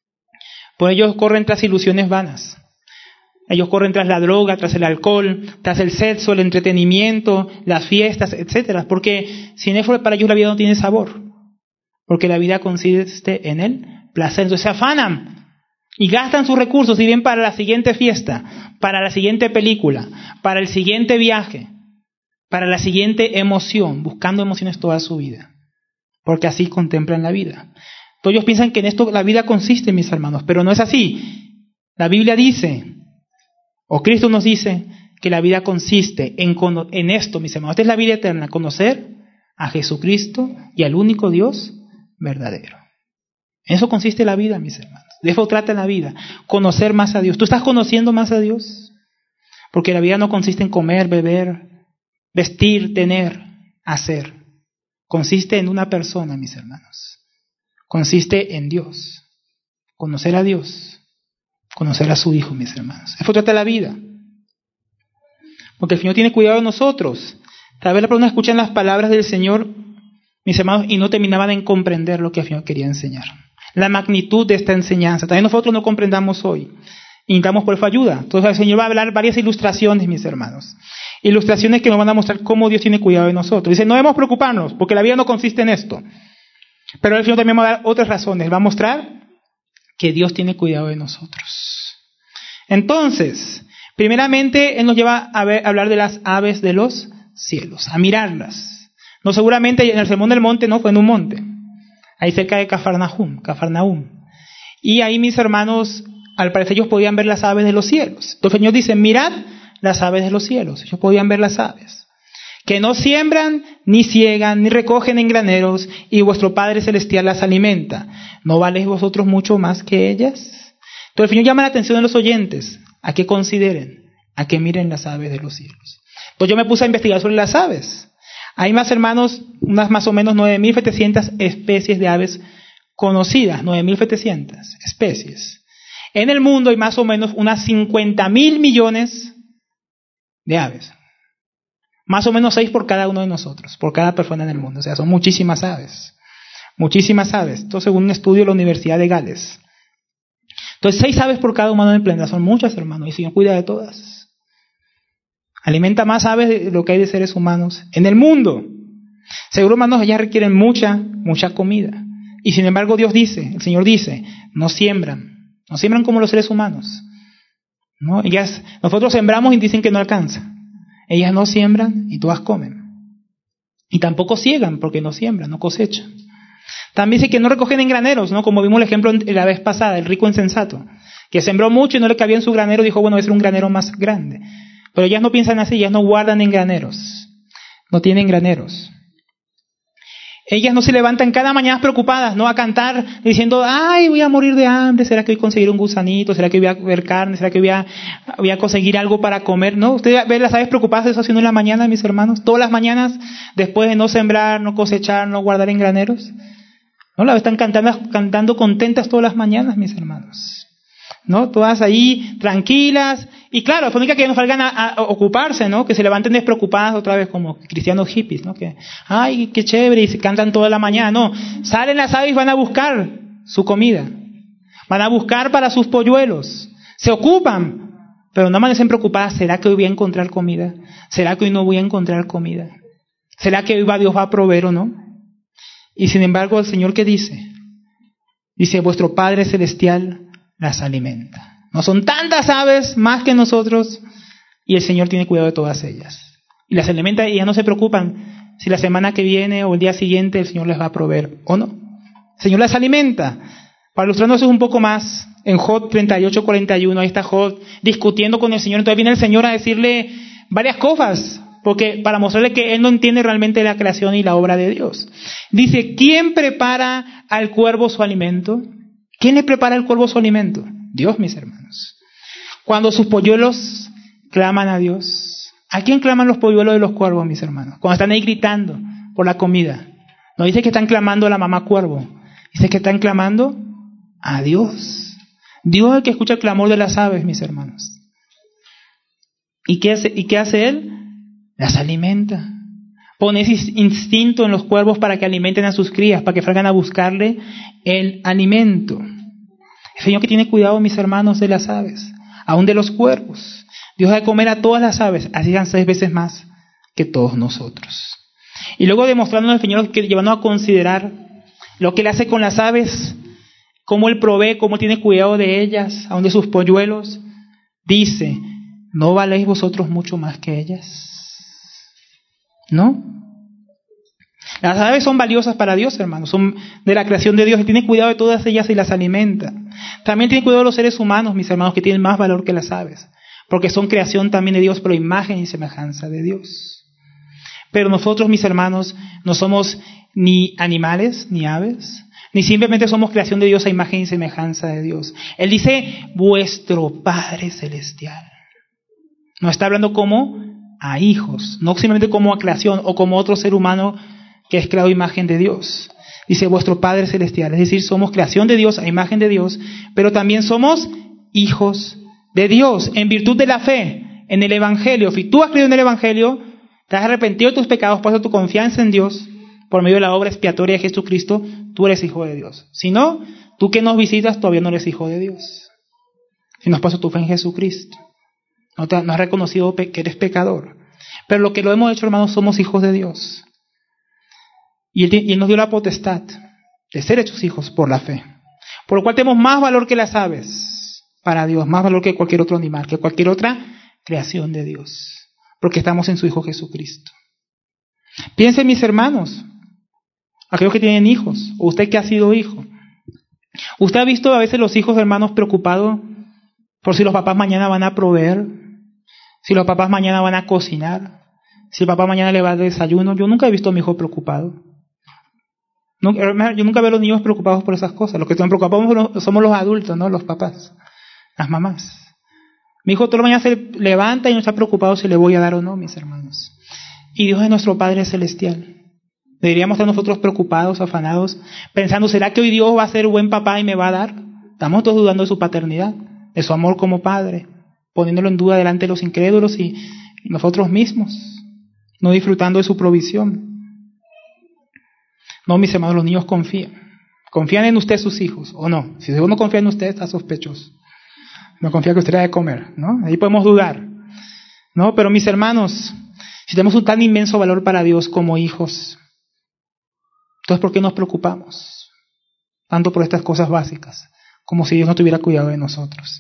Por ello corren tras ilusiones vanas. Ellos corren tras la droga, tras el alcohol, tras el sexo, el entretenimiento, las fiestas, etcétera. Porque sin eso para ellos la vida no tiene sabor. Porque la vida consiste en el placer. Entonces se afanan y gastan sus recursos y bien para la siguiente fiesta, para la siguiente película, para el siguiente viaje, para la siguiente emoción, buscando emociones toda su vida. Porque así contemplan la vida. Todos ellos piensan que en esto la vida consiste, mis hermanos, pero no es así. La Biblia dice, o Cristo nos dice, que la vida consiste en esto, mis hermanos. Esta es la vida eterna, conocer a Jesucristo y al único Dios verdadero. En eso consiste la vida, mis hermanos. De eso trata la vida, conocer más a Dios. ¿Tú estás conociendo más a Dios? Porque la vida no consiste en comer, beber, vestir, tener, hacer. Consiste en una persona, mis hermanos. Consiste en Dios. Conocer a Dios. Conocer a su Hijo, mis hermanos. Eso trata la vida. Porque el Señor tiene cuidado de nosotros. Tal vez las personas escuchan las palabras del Señor, mis hermanos, y no terminaban en comprender lo que el Señor quería enseñar. La magnitud de esta enseñanza. También nosotros no comprendamos hoy. Y necesitamos por eso ayuda. Entonces el Señor va a hablar varias ilustraciones, mis hermanos. Ilustraciones que nos van a mostrar cómo Dios tiene cuidado de nosotros. Dice, no debemos preocuparnos, porque la vida no consiste en esto. Pero el Señor también va a dar otras razones. Va a mostrar que Dios tiene cuidado de nosotros. Entonces, primeramente, Él nos lleva a hablar de las aves de los cielos, a mirarlas. No, seguramente en el Sermón del Monte, no, fue en un monte, ahí cerca de Cafarnaúm. Y ahí, mis hermanos, al parecer ellos podían ver las aves de los cielos. Entonces el Señor dice, mirad las aves de los cielos. Ellos podían ver las aves, que no siembran, ni ciegan, ni recogen en graneros, y vuestro Padre Celestial las alimenta. ¿No valéis vosotros mucho más que ellas? Entonces el Señor llama la atención de los oyentes a que consideren, a que miren las aves de los cielos. Entonces yo me puse a investigar sobre las aves. Hay más, hermanos, unas más o menos 9.700 especies de aves conocidas, 9.700 especies. En el mundo hay más o menos unas 50.000 millones de aves. Más o menos 6 por cada uno de nosotros, por cada persona en el mundo. O sea, son muchísimas aves. Muchísimas aves. Esto según un estudio de la Universidad de Gales. Entonces, 6 aves por cada humano en el planeta. Son muchas, hermanos. Y el Señor cuida de todas. Alimenta más aves de lo que hay de seres humanos en el mundo. Seguro, hermanos, ellas requieren mucha comida. Y sin embargo, Dios dice, el Señor dice, no siembran. No siembran como los seres humanos. ¿No? Nosotros sembramos y dicen que no alcanza. Ellas no siembran y todas comen. Y tampoco ciegan porque no siembran, no cosechan. También dice que no recogen en graneros, ¿no? Como vimos el ejemplo la vez pasada, el rico insensato, que sembró mucho y no le cabía en su granero, dijo, bueno, voy a hacer un granero más grande. Pero ellas no piensan así, ellas no guardan en graneros. No tienen graneros. Ellas no se levantan cada mañana preocupadas, ¿no? A cantar diciendo, ay, voy a morir de hambre, ¿será que voy a conseguir un gusanito? ¿Será que voy a ver carne? ¿Será que voy a conseguir algo para comer? ¿No? Usted ve las aves preocupadas eso haciendo en la mañana, mis hermanos. Todas las mañanas, después de no sembrar, no cosechar, no guardar en graneros. ¿No? Las están cantando contentas todas las mañanas, mis hermanos. ¿No? Todas ahí tranquilas. Y claro, es única que no salgan a ocuparse, ¿no? Que se levanten despreocupadas otra vez como cristianos hippies, ¿no? Que, ay, qué chévere, y se cantan toda la mañana. No, salen las aves y van a buscar su comida. Van a buscar para sus polluelos. Se ocupan, pero no amanecen preocupadas. ¿Será que hoy voy a encontrar comida? ¿Será que hoy no voy a encontrar comida? ¿Será que hoy Dios va a proveer o no? Y sin embargo, el Señor, ¿qué dice? Dice, vuestro Padre Celestial las alimenta. No son tantas aves más que nosotros, y el Señor tiene cuidado de todas ellas. Y las alimenta y ya no se preocupan si la semana que viene o el día siguiente el Señor les va a proveer o no. El Señor las alimenta. Para ilustrarnos un poco más, en Job 38:41, ahí está Job discutiendo con el Señor. Entonces viene el Señor a decirle varias cosas, porque para mostrarle que él no entiende realmente la creación y la obra de Dios. Dice, ¿quién prepara al cuervo su alimento? ¿Quién le prepara al cuervo su alimento? Dios, mis hermanos. Cuando sus polluelos claman a Dios. ¿A quién claman los polluelos de los cuervos, mis hermanos? Cuando están ahí gritando por la comida. No dice que están clamando a la mamá cuervo. Dice que están clamando a Dios. Dios es el que escucha el clamor de las aves, mis hermanos. ¿Y qué hace Él? Las alimenta. Pone ese instinto en los cuervos para que alimenten a sus crías, para que salgan a buscarle el alimento. El Señor que tiene cuidado, mis hermanos, de las aves, aún de los cuervos. Dios da de comer a todas las aves, así sean 6 veces más que todos nosotros. Y luego demostrándonos al Señor, que llevándonos a considerar lo que Él hace con las aves, cómo Él provee, cómo tiene cuidado de ellas, aún de sus polluelos, dice, ¿no valéis vosotros mucho más que ellas? ¿No? Las aves son valiosas para Dios, hermanos, son de la creación de Dios. Él tiene cuidado de todas ellas y las alimenta. También tiene cuidado de los seres humanos, mis hermanos, que tienen más valor que las aves, porque son creación también de Dios, pero imagen y semejanza de Dios. Pero nosotros, mis hermanos, no somos ni animales, ni aves, ni simplemente somos creación de Dios a imagen y semejanza de Dios. Él dice, vuestro Padre Celestial. Nos está hablando como a hijos, no simplemente como a creación o como otro ser humano que es creado a imagen de Dios. Dice vuestro Padre Celestial, es decir, somos creación de Dios a imagen de Dios, pero también somos hijos de Dios en virtud de la fe en el Evangelio. Si tú has creído en el Evangelio, te has arrepentido de tus pecados, puesto tu confianza en Dios por medio de la obra expiatoria de Jesucristo, tú eres hijo de Dios. Si no, tú que nos visitas todavía no eres hijo de Dios. Si no has puesto tu fe en Jesucristo, no has reconocido que eres pecador. Pero lo que lo hemos hecho, hermanos, somos hijos de Dios. Y Él nos dio la potestad de ser hechos hijos por la fe. Por lo cual tenemos más valor que las aves. para Dios, más valor que cualquier otro animal, que cualquier otra creación de Dios, porque estamos en su Hijo Jesucristo. Piensen, mis hermanos, aquellos que tienen hijos, o usted que ha sido hijo. ¿Usted ha visto a veces los hijos, hermanos, preocupados por si los papás mañana van a proveer, si los papás mañana van a cocinar, si el papá mañana le va a dar desayuno? Yo nunca he visto a mi hijo preocupado. Yo nunca veo a los niños preocupados por esas cosas. Los que están preocupados somos los adultos, ¿no? Los papás, las mamás. Mi hijo toda la mañana se levanta y no está preocupado si le voy a dar o no, mis hermanos. Y Dios es nuestro Padre Celestial. Deberíamos estar nosotros preocupados, afanados, pensando, ¿será que hoy Dios va a ser buen papá y me va a dar? Estamos todos dudando de su paternidad, de su amor como Padre, poniéndolo en duda delante de los incrédulos y nosotros mismos, no disfrutando de su provisión. No, mis hermanos, los niños confían. ¿Confían en usted sus hijos o no? Si uno no confía en usted, está sospechoso. No confía que usted le ha de comer, ¿no? Ahí podemos dudar, ¿no? Pero mis hermanos, si tenemos un tan inmenso valor para Dios como hijos, entonces ¿por qué nos preocupamos tanto por estas cosas básicas? Como si Dios no tuviera cuidado de nosotros.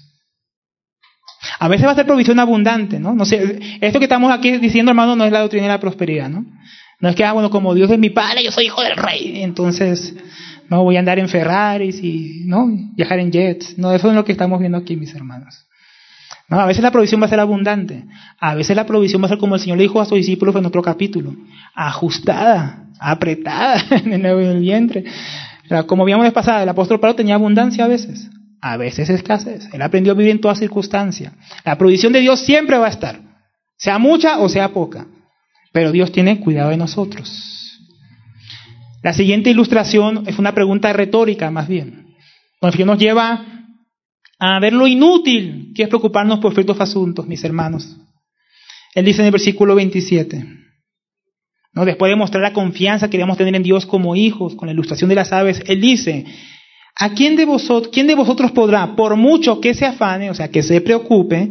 A veces va a ser provisión abundante, ¿no? No sé, esto que estamos aquí diciendo, hermano, no es la doctrina de la prosperidad, ¿no? No es que, bueno, como Dios es mi Padre, yo soy hijo del Rey, entonces no voy a andar en Ferraris y no viajar en jets. No, eso es lo que estamos viendo aquí, mis hermanos. No, a veces la provisión va a ser abundante. A veces la provisión va a ser como el Señor le dijo a sus discípulos en otro capítulo, ajustada, apretada en el vientre. O sea, como vimos la vez pasada, el apóstol Pablo tenía abundancia a veces escasez. Él aprendió a vivir en toda circunstancia. La provisión de Dios siempre va a estar, sea mucha o sea poca, pero Dios tiene cuidado de nosotros. La siguiente ilustración es una pregunta retórica, más bien, que nos lleva a ver lo inútil que es preocuparnos por ciertos asuntos, mis hermanos. Él dice en el versículo 27, ¿no? Después de mostrar la confianza que debemos tener en Dios como hijos, con la ilustración de las aves, Él dice, quién de vosotros podrá, por mucho que se afane, o sea, que se preocupe,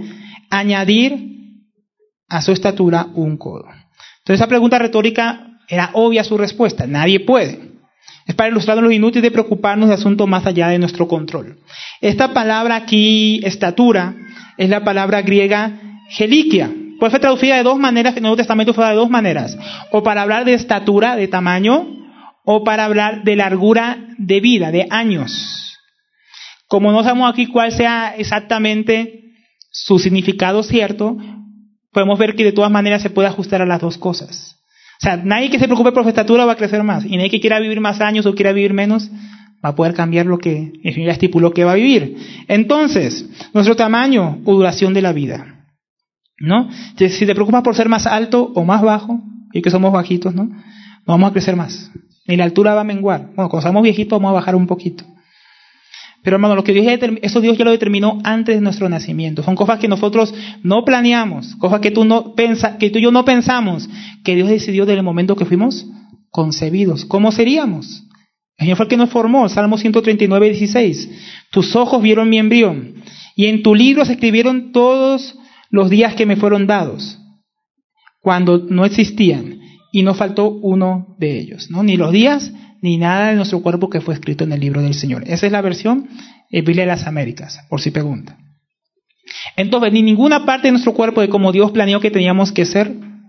añadir a su estatura un codo? Entonces esa pregunta retórica era obvia su respuesta, nadie puede. Es para ilustrar lo inútil de preocuparnos de asuntos más allá de nuestro control. Esta palabra aquí, estatura, es la palabra griega gelikia. Puede ser traducida de dos maneras, en el Nuevo Testamento fue de dos maneras. O para hablar de estatura, de tamaño, o para hablar de largura de vida, de años. Como no sabemos aquí cuál sea exactamente su significado cierto, podemos ver que de todas maneras se puede ajustar a las dos cosas. O sea, nadie que se preocupe por su estatura va a crecer más, y nadie que quiera vivir más años o quiera vivir menos va a poder cambiar lo que el Señor ya estipuló que va a vivir. Entonces, nuestro tamaño o duración de la vida, ¿no? Si te preocupas por ser más alto o más bajo, y que somos bajitos, ¿no? No vamos a crecer más, ni la altura va a menguar. Bueno, cuando somos viejitos vamos a bajar un poquito. Pero hermano, eso Dios ya lo determinó antes de nuestro nacimiento. Son cosas que nosotros no planeamos, cosas que tú y yo no pensamos, que Dios decidió desde el momento que fuimos concebidos. ¿Cómo seríamos? El Señor fue el que nos formó. Salmo 139, 16. Tus ojos vieron mi embrión, y en tu libro se escribieron todos los días que me fueron dados, cuando no existían, y no faltó uno de ellos, ¿no? Ni los días, ni nada de nuestro cuerpo que fue escrito en el libro del Señor. Esa es la versión Biblia de las Américas, por si pregunta. Entonces, ni ninguna parte de nuestro cuerpo de como Dios planeó que teníamos que ser,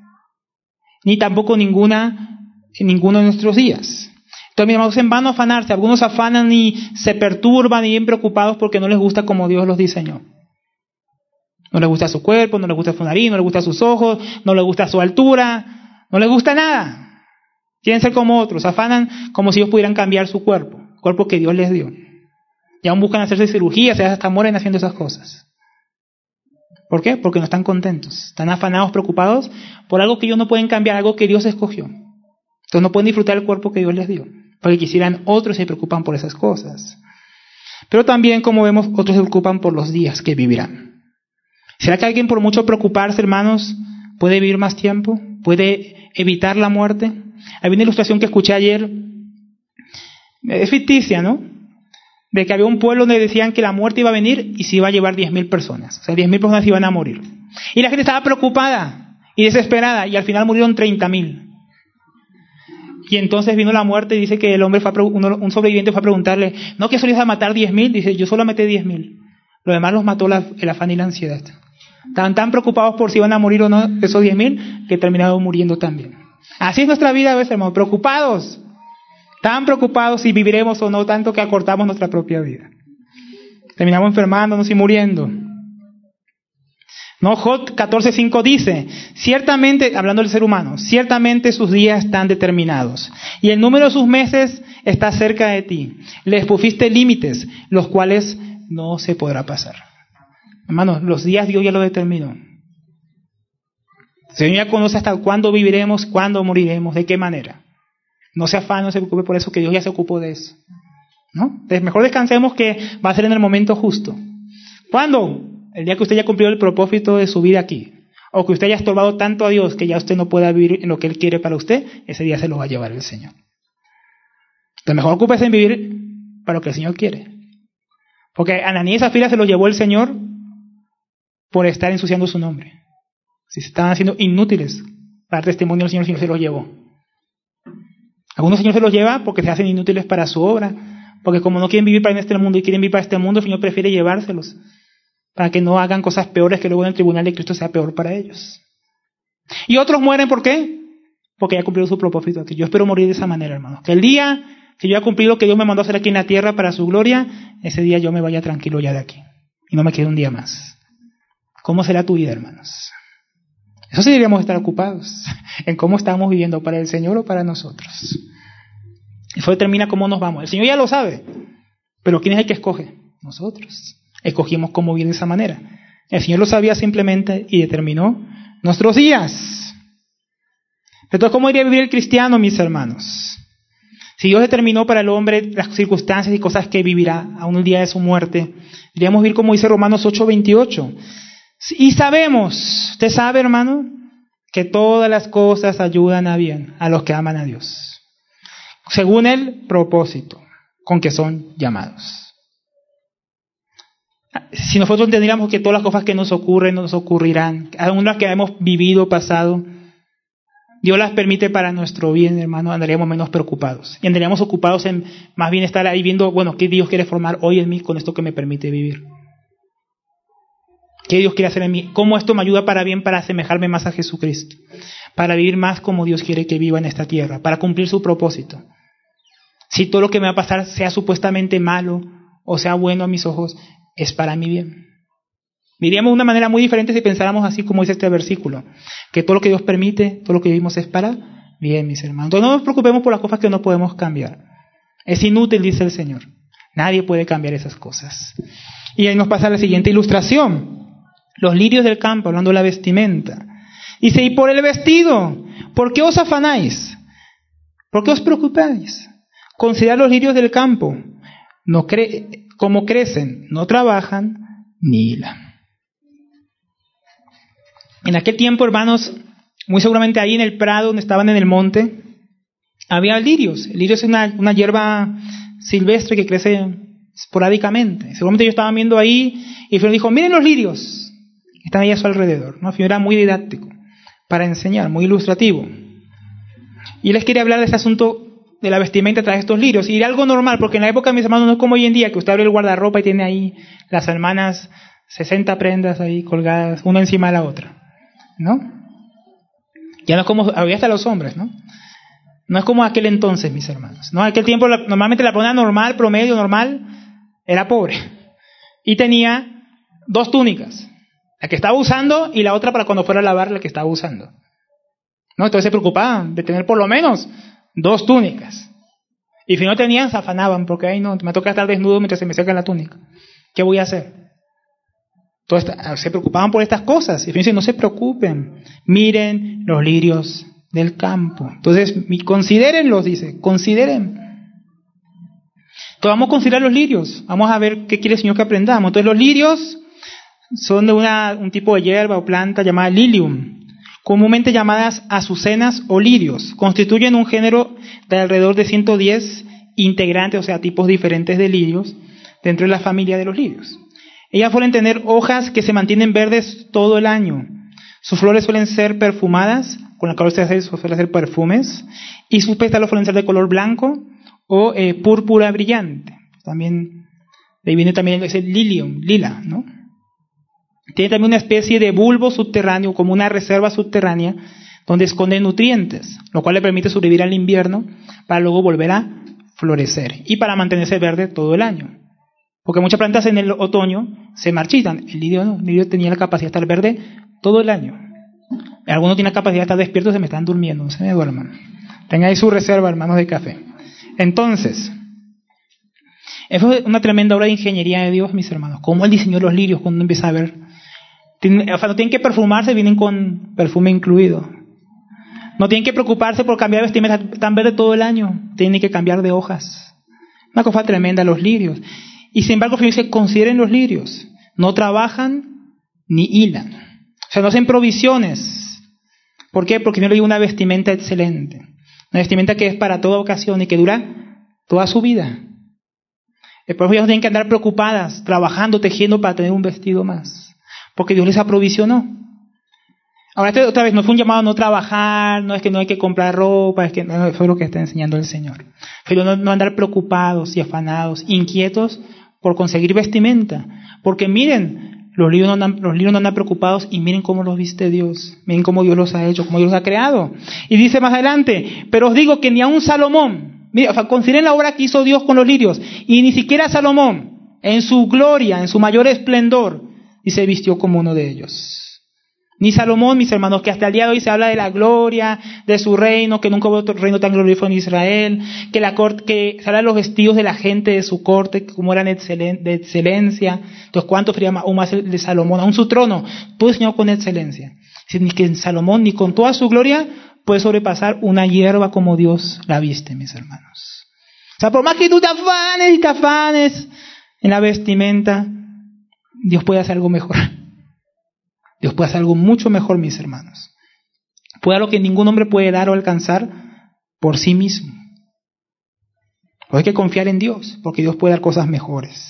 ni tampoco ninguno de nuestros días. Entonces, mis hermanos, en vano afanarse. Algunos afanan y se perturban y bien preocupados porque no les gusta como Dios los diseñó. No les gusta su cuerpo, no les gusta su nariz, no les gusta sus ojos, no les gusta su altura, no les gusta nada. Quieren ser como otros, afanan como si ellos pudieran cambiar su cuerpo, el cuerpo que Dios les dio. Y aún buscan hacerse cirugías, hasta mueren haciendo esas cosas. ¿Por qué? Porque no están contentos, están afanados, preocupados por algo que ellos no pueden cambiar, algo que Dios escogió. Entonces no pueden disfrutar el cuerpo que Dios les dio, porque quisieran otros se preocupan por esas cosas. Pero también, como vemos, otros se preocupan por los días que vivirán. ¿Será que alguien, por mucho preocuparse, hermanos, puede vivir más tiempo? ¿Puede evitar la muerte? Hay una ilustración que escuché ayer, es ficticia, ¿no? De que había un pueblo donde decían que la muerte iba a venir y se iba a llevar 10.000 personas. O sea, 10.000 personas iban a morir. Y la gente estaba preocupada y desesperada, y al final murieron 30.000. Y entonces vino la muerte y dice que el hombre un sobreviviente fue a preguntarle, ¿no que solo ibas a matar 10.000? Dice, yo solo maté 10.000. Lo demás los mató el afán y la ansiedad. Estaban tan preocupados por si iban a morir o no esos 10,000 que terminaron muriendo también. Así es nuestra vida a veces, hermanos, preocupados. Tan preocupados si viviremos o no, tanto que acortamos nuestra propia vida. Terminamos enfermándonos y muriendo. No, Job 14:5 dice, ciertamente, hablando del ser humano, ciertamente sus días están determinados, y el número de sus meses está cerca de ti. Les pusiste límites, los cuales no se podrá pasar. Hermanos, los días Dios ya los determinó. El Señor ya conoce hasta cuándo viviremos, cuándo moriremos, de qué manera. No se afane, no se preocupe por eso, que Dios ya se ocupó de eso, ¿no? Entonces, mejor descansemos, que va a ser en el momento justo. ¿Cuándo? El día que usted ya cumplió el propósito de su vida aquí. O que usted haya estorbado tanto a Dios que ya usted no pueda vivir en lo que Él quiere para usted, ese día se lo va a llevar el Señor. Entonces, mejor ocúpese en vivir para lo que el Señor quiere. Porque Ananías y Zafira se los llevó el Señor por estar ensuciando su nombre. Si se estaban haciendo inútiles para dar testimonio del Señor, el Señor se los llevó. Algunos Señor se los lleva porque se hacen inútiles para su obra. Porque como no quieren vivir para este mundo y quieren vivir para este mundo, el Señor prefiere llevárselos, para que no hagan cosas peores, que luego en el tribunal de Cristo sea peor para ellos. Y otros mueren, ¿por qué? Porque ya cumplieron su propósito aquí. Yo espero morir de esa manera, hermanos. Que el día que yo haya cumplido lo que Dios me mandó a hacer aquí en la tierra para su gloria, ese día yo me vaya tranquilo ya de aquí. Y no me quede un día más. ¿Cómo será tu vida, hermanos? Eso sí deberíamos estar ocupados. En cómo estamos viviendo, para el Señor o para nosotros. Eso determina cómo nos vamos. El Señor ya lo sabe. Pero ¿quién es el que escoge? Nosotros. Escogimos cómo vivir de esa manera. El Señor lo sabía simplemente y determinó nuestros días. Entonces, ¿cómo iría a vivir el cristiano, mis hermanos? Si Dios determinó para el hombre las circunstancias y cosas que vivirá aún el día de su muerte, deberíamos vivir como dice Romanos 8:28. Y sabemos, usted sabe, hermano, que todas las cosas ayudan a bien a los que aman a Dios, según el propósito con que son llamados. Si nosotros entendiéramos que todas las cosas que nos ocurren, nos ocurrirán, aún las que hemos vivido, pasado, Dios las permite para nuestro bien, hermano, andaríamos menos preocupados. Y andaríamos ocupados en más bien estar ahí viendo, bueno, ¿qué Dios quiere formar hoy en mí con esto que me permite vivir? ¿Qué Dios quiere hacer en mí? ¿Cómo esto me ayuda para bien, para asemejarme más a Jesucristo? Para vivir más como Dios quiere que viva en esta tierra, para cumplir su propósito. Si todo lo que me va a pasar sea supuestamente malo o sea bueno a mis ojos, es para mi bien. Viviríamos de una manera muy diferente si pensáramos así como dice este versículo, que todo lo que Dios permite, todo lo que vivimos es para bien, mis hermanos. Entonces no nos preocupemos por las cosas que no podemos cambiar. Es inútil, dice el Señor. Nadie puede cambiar esas cosas. Y ahí nos pasa la siguiente ilustración. Los lirios del campo, hablando de la vestimenta. Dice, y por el vestido, ¿por qué os afanáis? ¿Por qué os preocupáis? Considerad los lirios del campo, cómo crecen, no trabajan ni hilan. En aquel tiempo, hermanos, muy seguramente ahí en el prado donde estaban en el monte, había lirios. El lirio es una hierba silvestre que crece esporádicamente. Seguramente ellos estaban viendo ahí y el Señor dijo, miren los lirios. Están ahí a su alrededor, ¿no? El Señor era muy didáctico para enseñar, muy ilustrativo. Y les quería hablar de ese asunto de la vestimenta tras estos lirios. Y era algo normal, porque en la época, mis hermanos, no es como hoy en día, que usted abre el guardarropa y tiene ahí las hermanas 60 prendas ahí colgadas, una encima de la otra, ¿no? Ya no es como, había hasta los hombres, ¿no? No es como aquel entonces, mis hermanos, ¿no? En aquel tiempo, normalmente la persona normal, promedio, normal, era pobre. Y tenía 2 túnicas. La que estaba usando y la otra para cuando fuera a lavar la que estaba usando, ¿no? Entonces se preocupaban de tener por lo menos 2 túnicas. Y si no tenían, se afanaban, porque ahí no, me toca estar desnudo mientras se me seca la túnica. ¿Qué voy a hacer? Entonces se preocupaban por estas cosas. Y fíjense, no se preocupen. Miren los lirios del campo. Entonces, considérenlos, dice, consideren. Entonces vamos a considerar los lirios. Vamos a ver qué quiere el Señor que aprendamos. Entonces los lirios son de un tipo de hierba o planta llamada lilium, comúnmente llamadas azucenas o lirios. Constituyen un género de alrededor de 110 integrantes, o sea, tipos diferentes de lirios, dentro de la familia de los lirios. Ellas suelen tener hojas que se mantienen verdes todo el año. Sus flores suelen ser perfumadas, con la cual se suelen hacer perfumes, y sus pétalos suelen ser de color blanco o púrpura brillante. También De ahí viene también ese lilium, lila, ¿no? Tiene también una especie de bulbo subterráneo, como una reserva subterránea, donde esconde nutrientes, lo cual le permite sobrevivir al invierno para luego volver a florecer y para mantenerse verde todo el año. Porque muchas plantas en el otoño se marchitan. El lirio no, el lirio tenía la capacidad de estar verde todo el año. Algunos tienen la capacidad de estar despiertos, se me están durmiendo, no se me duerman. Tengan ahí su reserva, hermanos, de café. Entonces, eso es una tremenda obra de ingeniería de Dios, mis hermanos. ¿Cómo Él diseñó los lirios cuando uno empieza a ver? O sea, no tienen que perfumarse, vienen con perfume incluido. No tienen que preocuparse por cambiar de vestimenta, están verdes todo el año. Tienen que cambiar de hojas. Una cosa tremenda, los lirios. Y sin embargo, fíjense, consideren los lirios. No trabajan ni hilan. O sea, no hacen provisiones. ¿Por qué? Porque yo le digo una vestimenta excelente. Una vestimenta que es para toda ocasión y que dura toda su vida. Por eso ellos no tienen que andar preocupadas, trabajando, tejiendo para tener un vestido más. Porque Dios les aprovisionó. Ahora, otra vez, no fue un llamado a no trabajar, no es que no hay que comprar ropa, es que no, eso es lo que está enseñando el Señor. Pero no andar preocupados y afanados, inquietos por conseguir vestimenta. Porque miren, los lirios no andan preocupados y miren cómo los viste Dios. Miren cómo Dios los ha hecho, cómo Dios los ha creado. Y dice más adelante, pero os digo que ni a un Salomón, mira, o sea, consideren la obra que hizo Dios con los lirios, y ni siquiera Salomón, en su gloria, en su mayor esplendor, y se vistió como uno de ellos. Ni Salomón, mis hermanos, que hasta el día de hoy se habla de la gloria de su reino, que nunca hubo otro reino tan glorioso en Israel, que se habla de los vestidos de la gente de su corte, como eran de excelencia. Entonces, ¿cuánto sería aún más el de Salomón? Aún su trono, todo diseñado con excelencia. Ni que en Salomón, ni con toda su gloria, puede sobrepasar una hierba como Dios la viste, mis hermanos. O sea, por más que tú te afanes en la vestimenta, Dios puede hacer algo mejor. Dios puede hacer algo mucho mejor, mis hermanos. Puede dar lo que ningún hombre puede dar o alcanzar por sí mismo. Pero hay que confiar en Dios, porque Dios puede dar cosas mejores.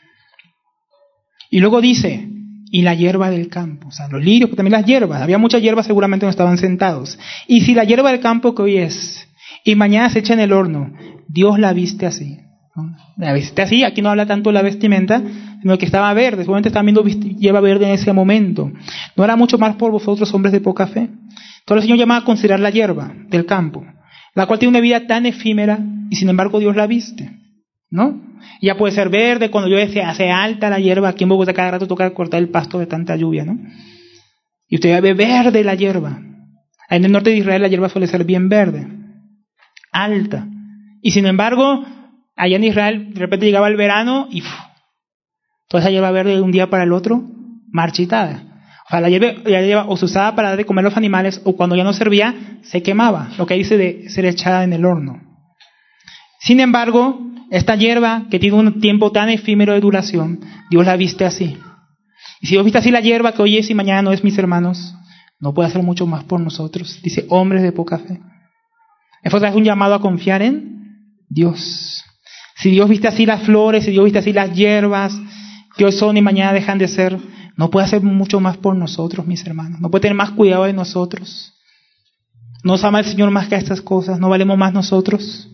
Y luego dice, y la hierba del campo, o sea, los lirios, pero también las hierbas. Había muchas hierbas, seguramente no estaban sentados. Y si la hierba del campo que hoy es, y mañana se echa en el horno, Dios la viste así. ¿No? La viste así, aquí no habla tanto de la vestimenta, sino que estaba verde, seguramente estaban viendo hierba verde en ese momento. No era mucho más por vosotros, hombres de poca fe. Entonces el Señor llama a considerar la hierba del campo, la cual tiene una vida tan efímera, y sin embargo Dios la viste, ¿no? Ya puede ser verde, cuando llueve se hace alta la hierba, aquí en Bogotá cada rato toca cortar el pasto de tanta lluvia, ¿no? Y usted ve verde la hierba. En el norte de Israel la hierba suele ser bien verde, alta. Y sin embargo, allá en Israel de repente llegaba el verano y toda esa hierba verde de un día para el otro, marchitada. O sea, la hierba o se usaba para dar de comer a los animales, o cuando ya no servía, se quemaba, lo que dice de ser echada en el horno. Sin embargo, esta hierba, que tiene un tiempo tan efímero de duración, Dios la viste así. Y si Dios viste así la hierba que hoy es y mañana no es, mis hermanos, no puede hacer mucho más por nosotros. Dice, hombres de poca fe. Eso es un llamado a confiar en Dios. Si Dios viste así las flores, si Dios viste así las hierbas, que hoy son y mañana dejan de ser, no puede hacer mucho más por nosotros, mis hermanos. No puede tener más cuidado de nosotros. Nos ama el Señor más que a estas cosas. No valemos más nosotros.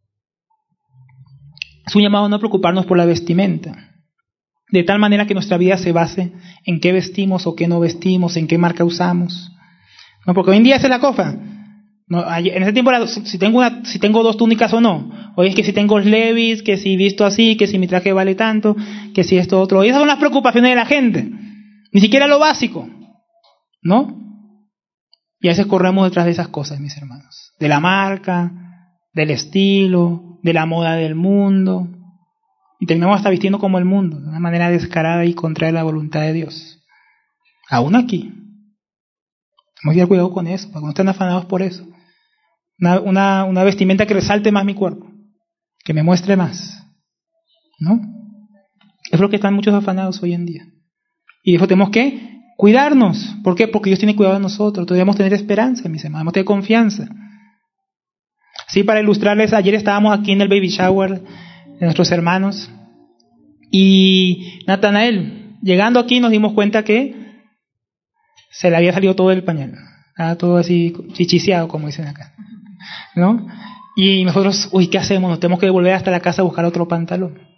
Es un llamado a no preocuparnos por la vestimenta, de tal manera que nuestra vida se base en qué vestimos o qué no vestimos, en qué marca usamos. No, porque hoy en día esa es la cosa. No, en ese tiempo si tengo dos túnicas o no. Hoy es que si tengo Levi's, que si visto así, que si mi traje vale tanto, que si esto otro. Y esas son las preocupaciones de la gente. Ni siquiera lo básico, ¿no? Y a veces corremos detrás de esas cosas, mis hermanos. De la marca, del estilo, de la moda del mundo. Y terminamos hasta vistiendo como el mundo, de una manera descarada y contraria a la voluntad de Dios. Aún aquí. Tenemos que tener cuidado con eso, para que no estén afanados por eso. Una vestimenta que resalte más mi cuerpo, que me muestre más, ¿no? Es lo que están muchos afanados hoy en día. Y eso tenemos que cuidarnos. ¿Por qué? Porque Dios tiene cuidado de nosotros. Debemos tener esperanza, mis hermanos, debemos tener confianza. Sí, para ilustrarles, ayer estábamos aquí en el baby shower de nuestros hermanos y Natanael, llegando aquí nos dimos cuenta que se le había salido todo el pañal, todo así chichiseado, como dicen acá, ¿no? Y nosotros, ¿qué hacemos? Nos tenemos que volver hasta la casa a buscar otro pantalón.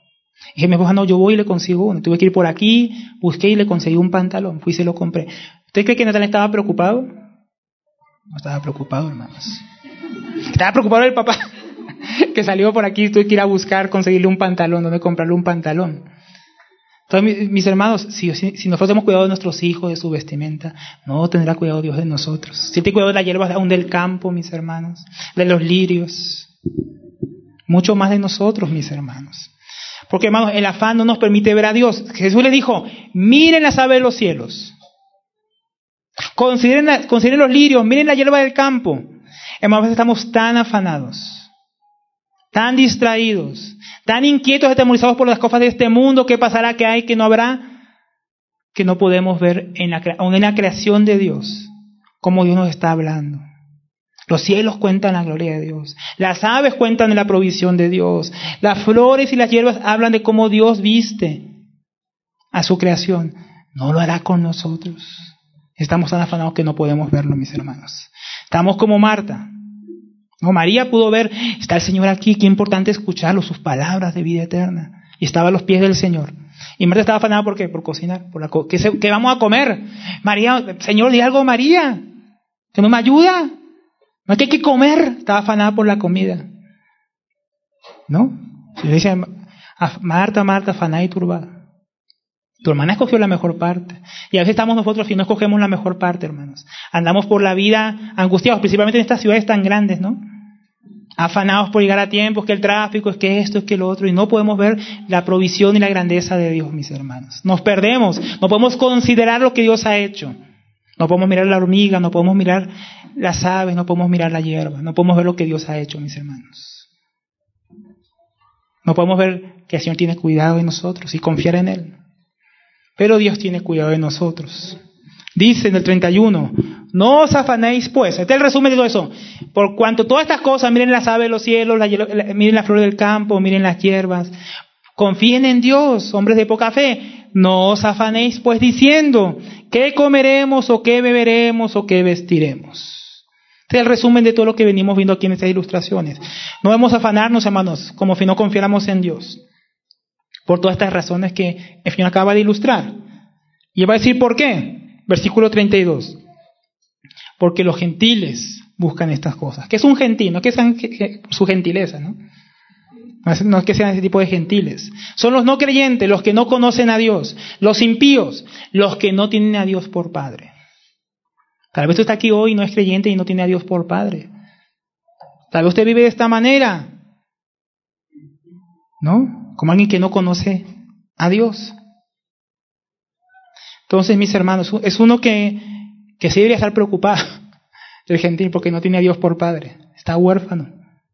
Y dije, mi esposa, no, yo voy y le consigo uno. Tuve que ir por aquí, busqué y le conseguí un pantalón. Fui y se lo compré. ¿Usted cree que Natán estaba preocupado? No estaba preocupado, hermanos. Estaba preocupado el papá que salió por aquí, tuve que ir a buscar, conseguirle un pantalón, donde comprarle un pantalón. Entonces, mis hermanos, si nosotros tenemos cuidado de nuestros hijos, de su vestimenta, no tendrá cuidado Dios de nosotros. Si tiene cuidado de las hierbas aún del campo, mis hermanos, de los lirios, mucho más de nosotros, mis hermanos. Porque, hermanos, el afán no nos permite ver a Dios. Jesús le dijo, miren las aves de los cielos, consideren los lirios, miren la hierba del campo. Hermanos, a veces estamos tan afanados, tan distraídos, tan inquietos, atemorizados por las cosas de este mundo, qué pasará, qué hay, qué no habrá, que no podemos ver aún en la creación de Dios cómo Dios nos está hablando. Los cielos cuentan la gloria de Dios, las aves cuentan de la provisión de Dios, las flores y las hierbas hablan de cómo Dios viste a su creación. No lo hará con nosotros. Estamos tan afanados que no podemos verlo, mis hermanos. Estamos como Marta. No, María pudo ver, está el Señor aquí, qué importante escucharlo, sus palabras de vida eterna. Y estaba a los pies del Señor. Y Marta estaba afanada, ¿por qué? Por cocinar. ¿Qué vamos a comer? María, Señor, di algo a María, que no me ayuda. No es que hay que comer. Estaba afanada por la comida. ¿No? Se le dice, Marta, Marta, afanada y turbada. Tu hermana escogió la mejor parte. Y a veces estamos nosotros y no escogemos la mejor parte, hermanos. Andamos por la vida angustiados, principalmente en estas ciudades tan grandes, ¿no? Afanados por llegar a tiempo, es que el tráfico, es que esto, es que lo otro, y no podemos ver la provisión y la grandeza de Dios, mis hermanos. Nos perdemos, no podemos considerar lo que Dios ha hecho. No podemos mirar la hormiga, no podemos mirar las aves, no podemos mirar la hierba, no podemos ver lo que Dios ha hecho, mis hermanos. No podemos ver que el Señor tiene cuidado de nosotros y confiar en Él. Pero Dios tiene cuidado de nosotros. Dice en el 31, no os afanéis pues. Este es el resumen de todo eso. Por cuanto todas estas cosas, miren las aves de los cielos, miren las flores del campo, miren las hierbas. Confíen en Dios, hombres de poca fe. No os afanéis pues diciendo, ¿qué comeremos o qué beberemos o qué vestiremos? Este es el resumen de todo lo que venimos viendo aquí en estas ilustraciones. No debemos afanarnos, hermanos, como si no confiáramos en Dios. Por todas estas razones que el Señor acaba de ilustrar. Y va a decir ¿por qué? Versículo 32. Porque los gentiles buscan estas cosas. ¿Qué es un gentil? No es que sean su gentileza, ¿no? No es que sean ese tipo de gentiles. Son los no creyentes, los que no conocen a Dios, los impíos, los que no tienen a Dios por Padre. Tal vez usted está aquí hoy y no es creyente y no tiene a Dios por Padre. Tal vez usted vive de esta manera, ¿no? Como alguien que no conoce a Dios. Entonces, mis hermanos, es uno que sí debería estar preocupado, el gentil, porque no tiene a Dios por Padre. Está huérfano.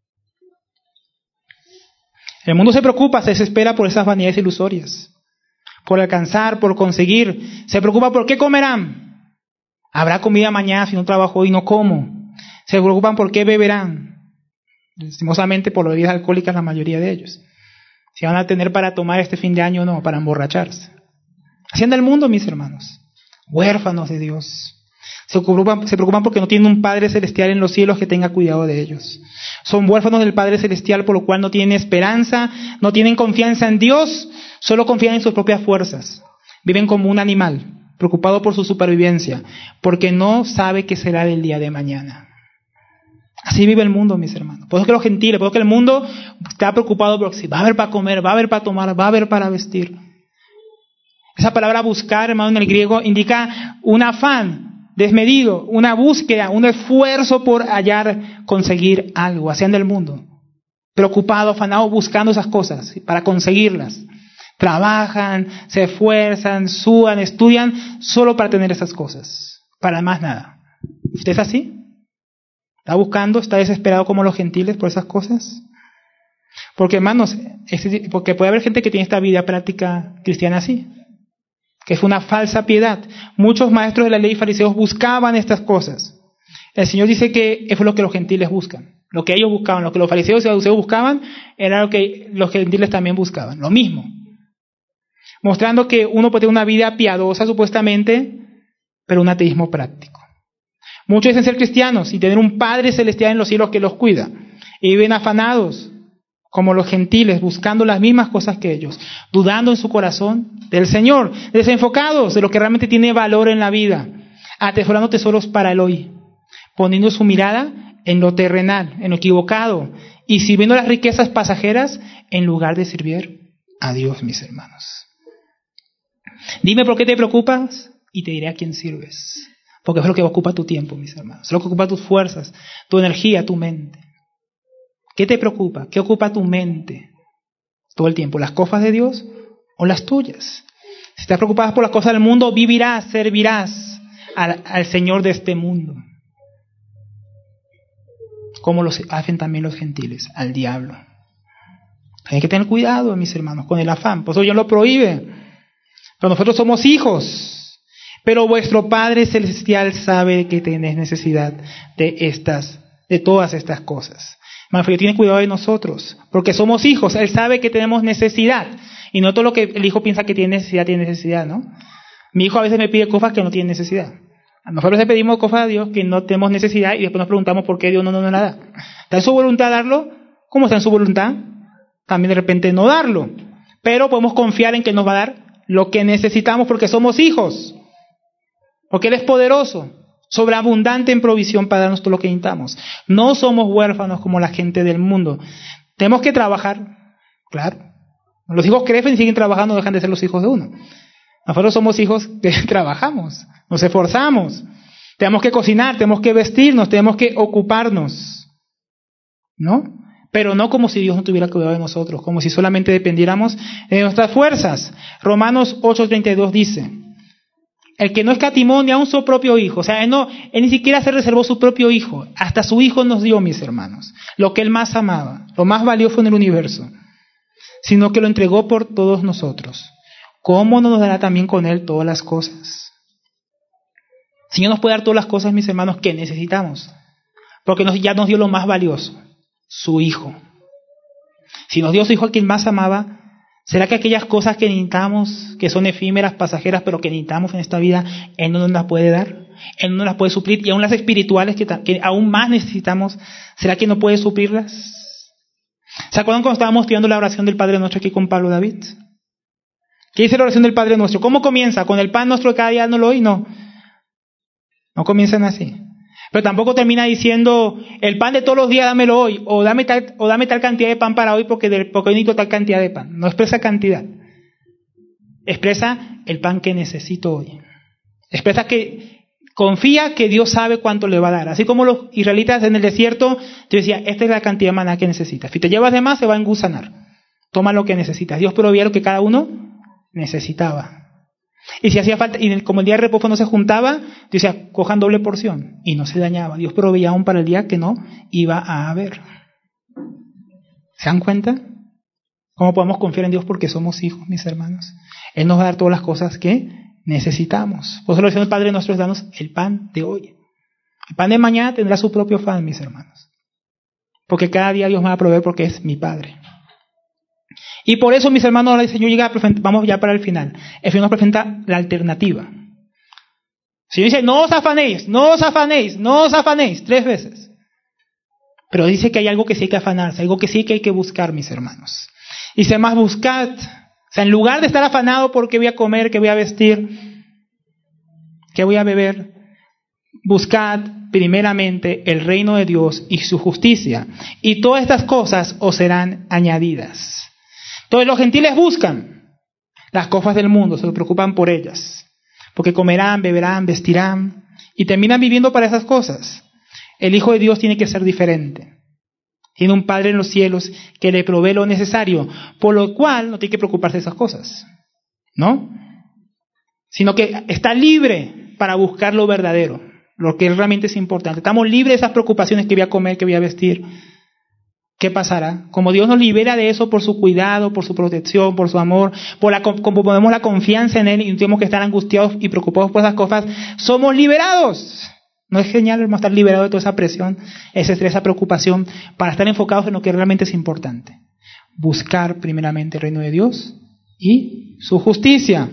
El mundo se preocupa, se desespera por esas vanidades ilusorias, por alcanzar, por conseguir. Se preocupa por qué comerán. ¿Habrá comida mañana si no trabajo hoy? No como. Se preocupan por qué beberán. Lastimosamente por las bebidas alcohólicas la mayoría de ellos. Si van a tener para tomar este fin de año o no, para emborracharse. Así anda el mundo, mis hermanos. Huérfanos de Dios. Se preocupan porque no tienen un Padre Celestial en los cielos que tenga cuidado de ellos. Son huérfanos del Padre Celestial, por lo cual no tienen esperanza, no tienen confianza en Dios, solo confían en sus propias fuerzas. Viven como un animal, preocupado por su supervivencia, porque no sabe qué será el día de mañana. Así vive el mundo, mis hermanos. Por eso que los gentiles, por eso que el mundo está preocupado por si va a haber para comer, va a haber para tomar, va a haber para vestir. Esa palabra buscar, hermano, en el griego indica un afán desmedido, una búsqueda, un esfuerzo por hallar, conseguir algo. Así anda el mundo. Preocupado, afanado, buscando esas cosas para conseguirlas. Trabajan, se esfuerzan, sudan, estudian solo para tener esas cosas. Para más nada. ¿Usted es así? ¿Está buscando, está desesperado como los gentiles por esas cosas? Porque, hermanos, porque puede haber gente que tiene esta vida práctica cristiana así, que es una falsa piedad. Muchos maestros de la ley y fariseos buscaban estas cosas. El Señor dice que es lo que los gentiles buscan. Lo que ellos buscaban, lo que los fariseos y saduceos buscaban, era lo que los gentiles también buscaban. Lo mismo. Mostrando que uno puede tener una vida piadosa, supuestamente, pero un ateísmo práctico. Muchos dicen ser cristianos y tener un Padre Celestial en los cielos que los cuida. Y viven afanados, como los gentiles, buscando las mismas cosas que ellos, dudando en su corazón del Señor, desenfocados de lo que realmente tiene valor en la vida, atesorando tesoros para el hoy, poniendo su mirada en lo terrenal, en lo equivocado, y sirviendo las riquezas pasajeras en lugar de servir a Dios, mis hermanos. Dime por qué te preocupas y te diré a quién sirves. Porque es lo que ocupa tu tiempo, mis hermanos. Es lo que ocupa tus fuerzas, tu energía, tu mente. ¿Qué te preocupa? ¿Qué ocupa tu mente todo el tiempo? ¿Las cosas de Dios o las tuyas? Si estás preocupado por las cosas del mundo, vivirás, servirás al Señor de este mundo. Como lo hacen también los gentiles, al diablo. Hay que tener cuidado, mis hermanos, con el afán. Por eso Dios lo prohíbe. Pero nosotros somos hijos. Pero vuestro Padre Celestial sabe que tenéis necesidad de todas estas cosas. Manfredo, tiene cuidado de nosotros, porque somos hijos. Él sabe que tenemos necesidad. Y no todo lo que el hijo piensa que tiene necesidad, ¿no? Mi hijo a veces me pide cosas que no tiene necesidad. A nosotros le pedimos cosas a Dios que no tenemos necesidad y después nos preguntamos por qué Dios no nos la da. ¿Está en su voluntad darlo? ¿Cómo está en su voluntad? También de repente no darlo. Pero podemos confiar en que nos va a dar lo que necesitamos porque somos hijos. Porque Él es poderoso, sobreabundante en provisión para darnos todo lo que necesitamos. No somos huérfanos como la gente del mundo. Tenemos que trabajar, claro. Los hijos crecen y siguen trabajando, dejan de ser los hijos de uno. Nosotros somos hijos que trabajamos, nos esforzamos. Tenemos que cocinar, tenemos que vestirnos, tenemos que ocuparnos, ¿no? Pero no como si Dios no tuviera cuidado de nosotros, como si solamente dependiéramos de nuestras fuerzas. Romanos 8:32 dice: el que no escatimó ni aun su propio hijo, o sea, él ni siquiera se reservó su propio hijo, hasta su hijo nos dio, mis hermanos, lo que él más amaba, lo más valioso en el universo, sino que lo entregó por todos nosotros. ¿Cómo no nos dará también con él todas las cosas? El Señor nos puede dar todas las cosas, mis hermanos, que necesitamos, porque ya nos dio lo más valioso, su hijo. Si nos dio su hijo a quien más amaba, ¿será que aquellas cosas que necesitamos, que son efímeras, pasajeras, pero que necesitamos en esta vida, Él no nos las puede dar? Él no nos las puede suplir. Y aún las espirituales que aún más necesitamos, ¿será que no puede suplirlas? ¿Se acuerdan cuando estábamos estudiando la oración del Padre Nuestro aquí con Pablo David? ¿Qué dice la oración del Padre Nuestro? ¿Cómo comienza? ¿Con el pan nuestro de cada día dándolo hoy? No. No comienzan así. Pero tampoco termina diciendo, el pan de todos los días dámelo hoy, o dame tal cantidad de pan para hoy porque hoy necesito tal cantidad de pan. No expresa cantidad. Expresa el pan que necesito hoy. Expresa que confía que Dios sabe cuánto le va a dar. Así como los israelitas en el desierto, Dios decía, esta es la cantidad de maná que necesitas. Si te llevas de más, se va a engusanar. Toma lo que necesitas. Dios proveía lo que cada uno necesitaba. Y si hacía falta, y como el día de reposo no se juntaba, Dios decía, cojan doble porción, y no se dañaba. Dios proveía aún para el día que no iba a haber. ¿Se dan cuenta? ¿Cómo podemos confiar en Dios? Porque somos hijos, mis hermanos. Él nos va a dar todas las cosas que necesitamos. Por eso la oración del Padre Nuestro es darnos el pan de hoy. El pan de mañana tendrá su propio pan, mis hermanos. Porque cada día Dios me va a proveer porque es mi Padre. Y por eso, mis hermanos, ahora el Señor llega, vamos ya para el final. El Señor nos presenta la alternativa. El Señor dice, no os afanéis, no os afanéis, no os afanéis, 3 veces. Pero dice que hay algo que sí hay que afanarse, algo que sí que hay que buscar, mis hermanos. Dice más, buscad. O sea, en lugar de estar afanado por qué voy a comer, qué voy a vestir, qué voy a beber, buscad primeramente el reino de Dios y su justicia. Y todas estas cosas os serán añadidas. Entonces los gentiles buscan las cosas del mundo, se preocupan por ellas, porque comerán, beberán, vestirán y terminan viviendo para esas cosas. El Hijo de Dios tiene que ser diferente. Tiene un Padre en los cielos que le provee lo necesario, por lo cual no tiene que preocuparse de esas cosas, ¿no? Sino que está libre para buscar lo verdadero, lo que realmente es importante. Estamos libres de esas preocupaciones, que voy a comer, que voy a vestir. ¿Qué pasará? Como Dios nos libera de eso por su cuidado, por su protección, por su amor, como ponemos la confianza en Él y no tenemos que estar angustiados y preocupados por esas cosas, somos liberados. ¿No es genial estar liberados de toda esa presión, ese estrés, esa preocupación, para estar enfocados en lo que realmente es importante? Buscar primeramente el reino de Dios y su justicia.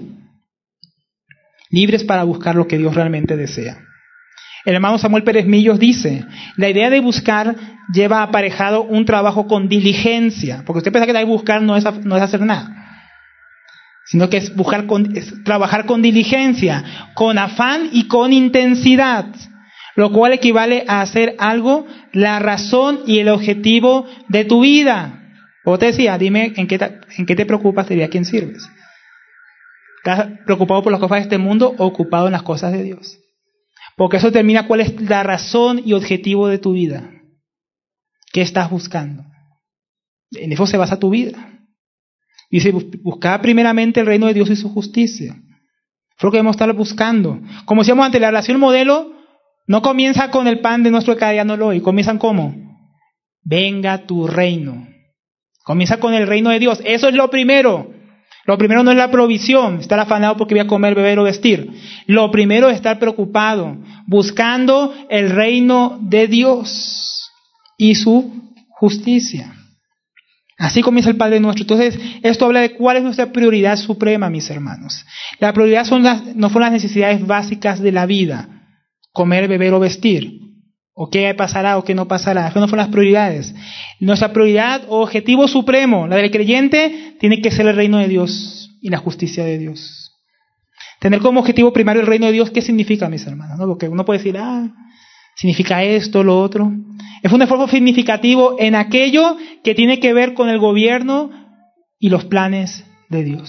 Libres para buscar lo que Dios realmente desea. El hermano Samuel Pérez Millos dice, la idea de buscar lleva aparejado un trabajo con diligencia. Porque usted piensa que hay buscar no es hacer nada, sino que es trabajar con diligencia, con afán y con intensidad, lo cual equivale a hacer algo la razón y el objetivo de tu vida. O te decía, dime en qué te preocupas, te diría a quién sirves. ¿Estás preocupado por las cosas de este mundo o ocupado en las cosas de Dios? Porque eso determina cuál es la razón y objetivo de tu vida. ¿Qué estás buscando? En eso se basa tu vida. Dice, buscar primeramente el reino de Dios y su justicia. Es lo que debemos estar buscando. Como decíamos antes, la relación modelo no comienza con el pan de nuestro cada día no lo hoy. Comienzan ¿cómo? Venga tu reino. Comienza con el reino de Dios. Eso es lo primero. Lo primero no es la provisión, estar afanado porque voy a comer, beber o vestir. Lo primero es estar preocupado, buscando el reino de Dios y su justicia. Así comienza el Padre Nuestro. Entonces, esto habla de cuál es nuestra prioridad suprema, mis hermanos. La prioridad no son las necesidades básicas de la vida, comer, beber o vestir, o qué pasará o qué no pasará. Esas no son las prioridades. Nuestra prioridad o objetivo supremo, la del creyente, tiene que ser el reino de Dios y la justicia de Dios. Tener como objetivo primario el reino de Dios, ¿qué significa, mis hermanos? ¿No? Porque uno puede decir, significa esto, lo otro. Es un esfuerzo significativo en aquello que tiene que ver con el gobierno y los planes de Dios.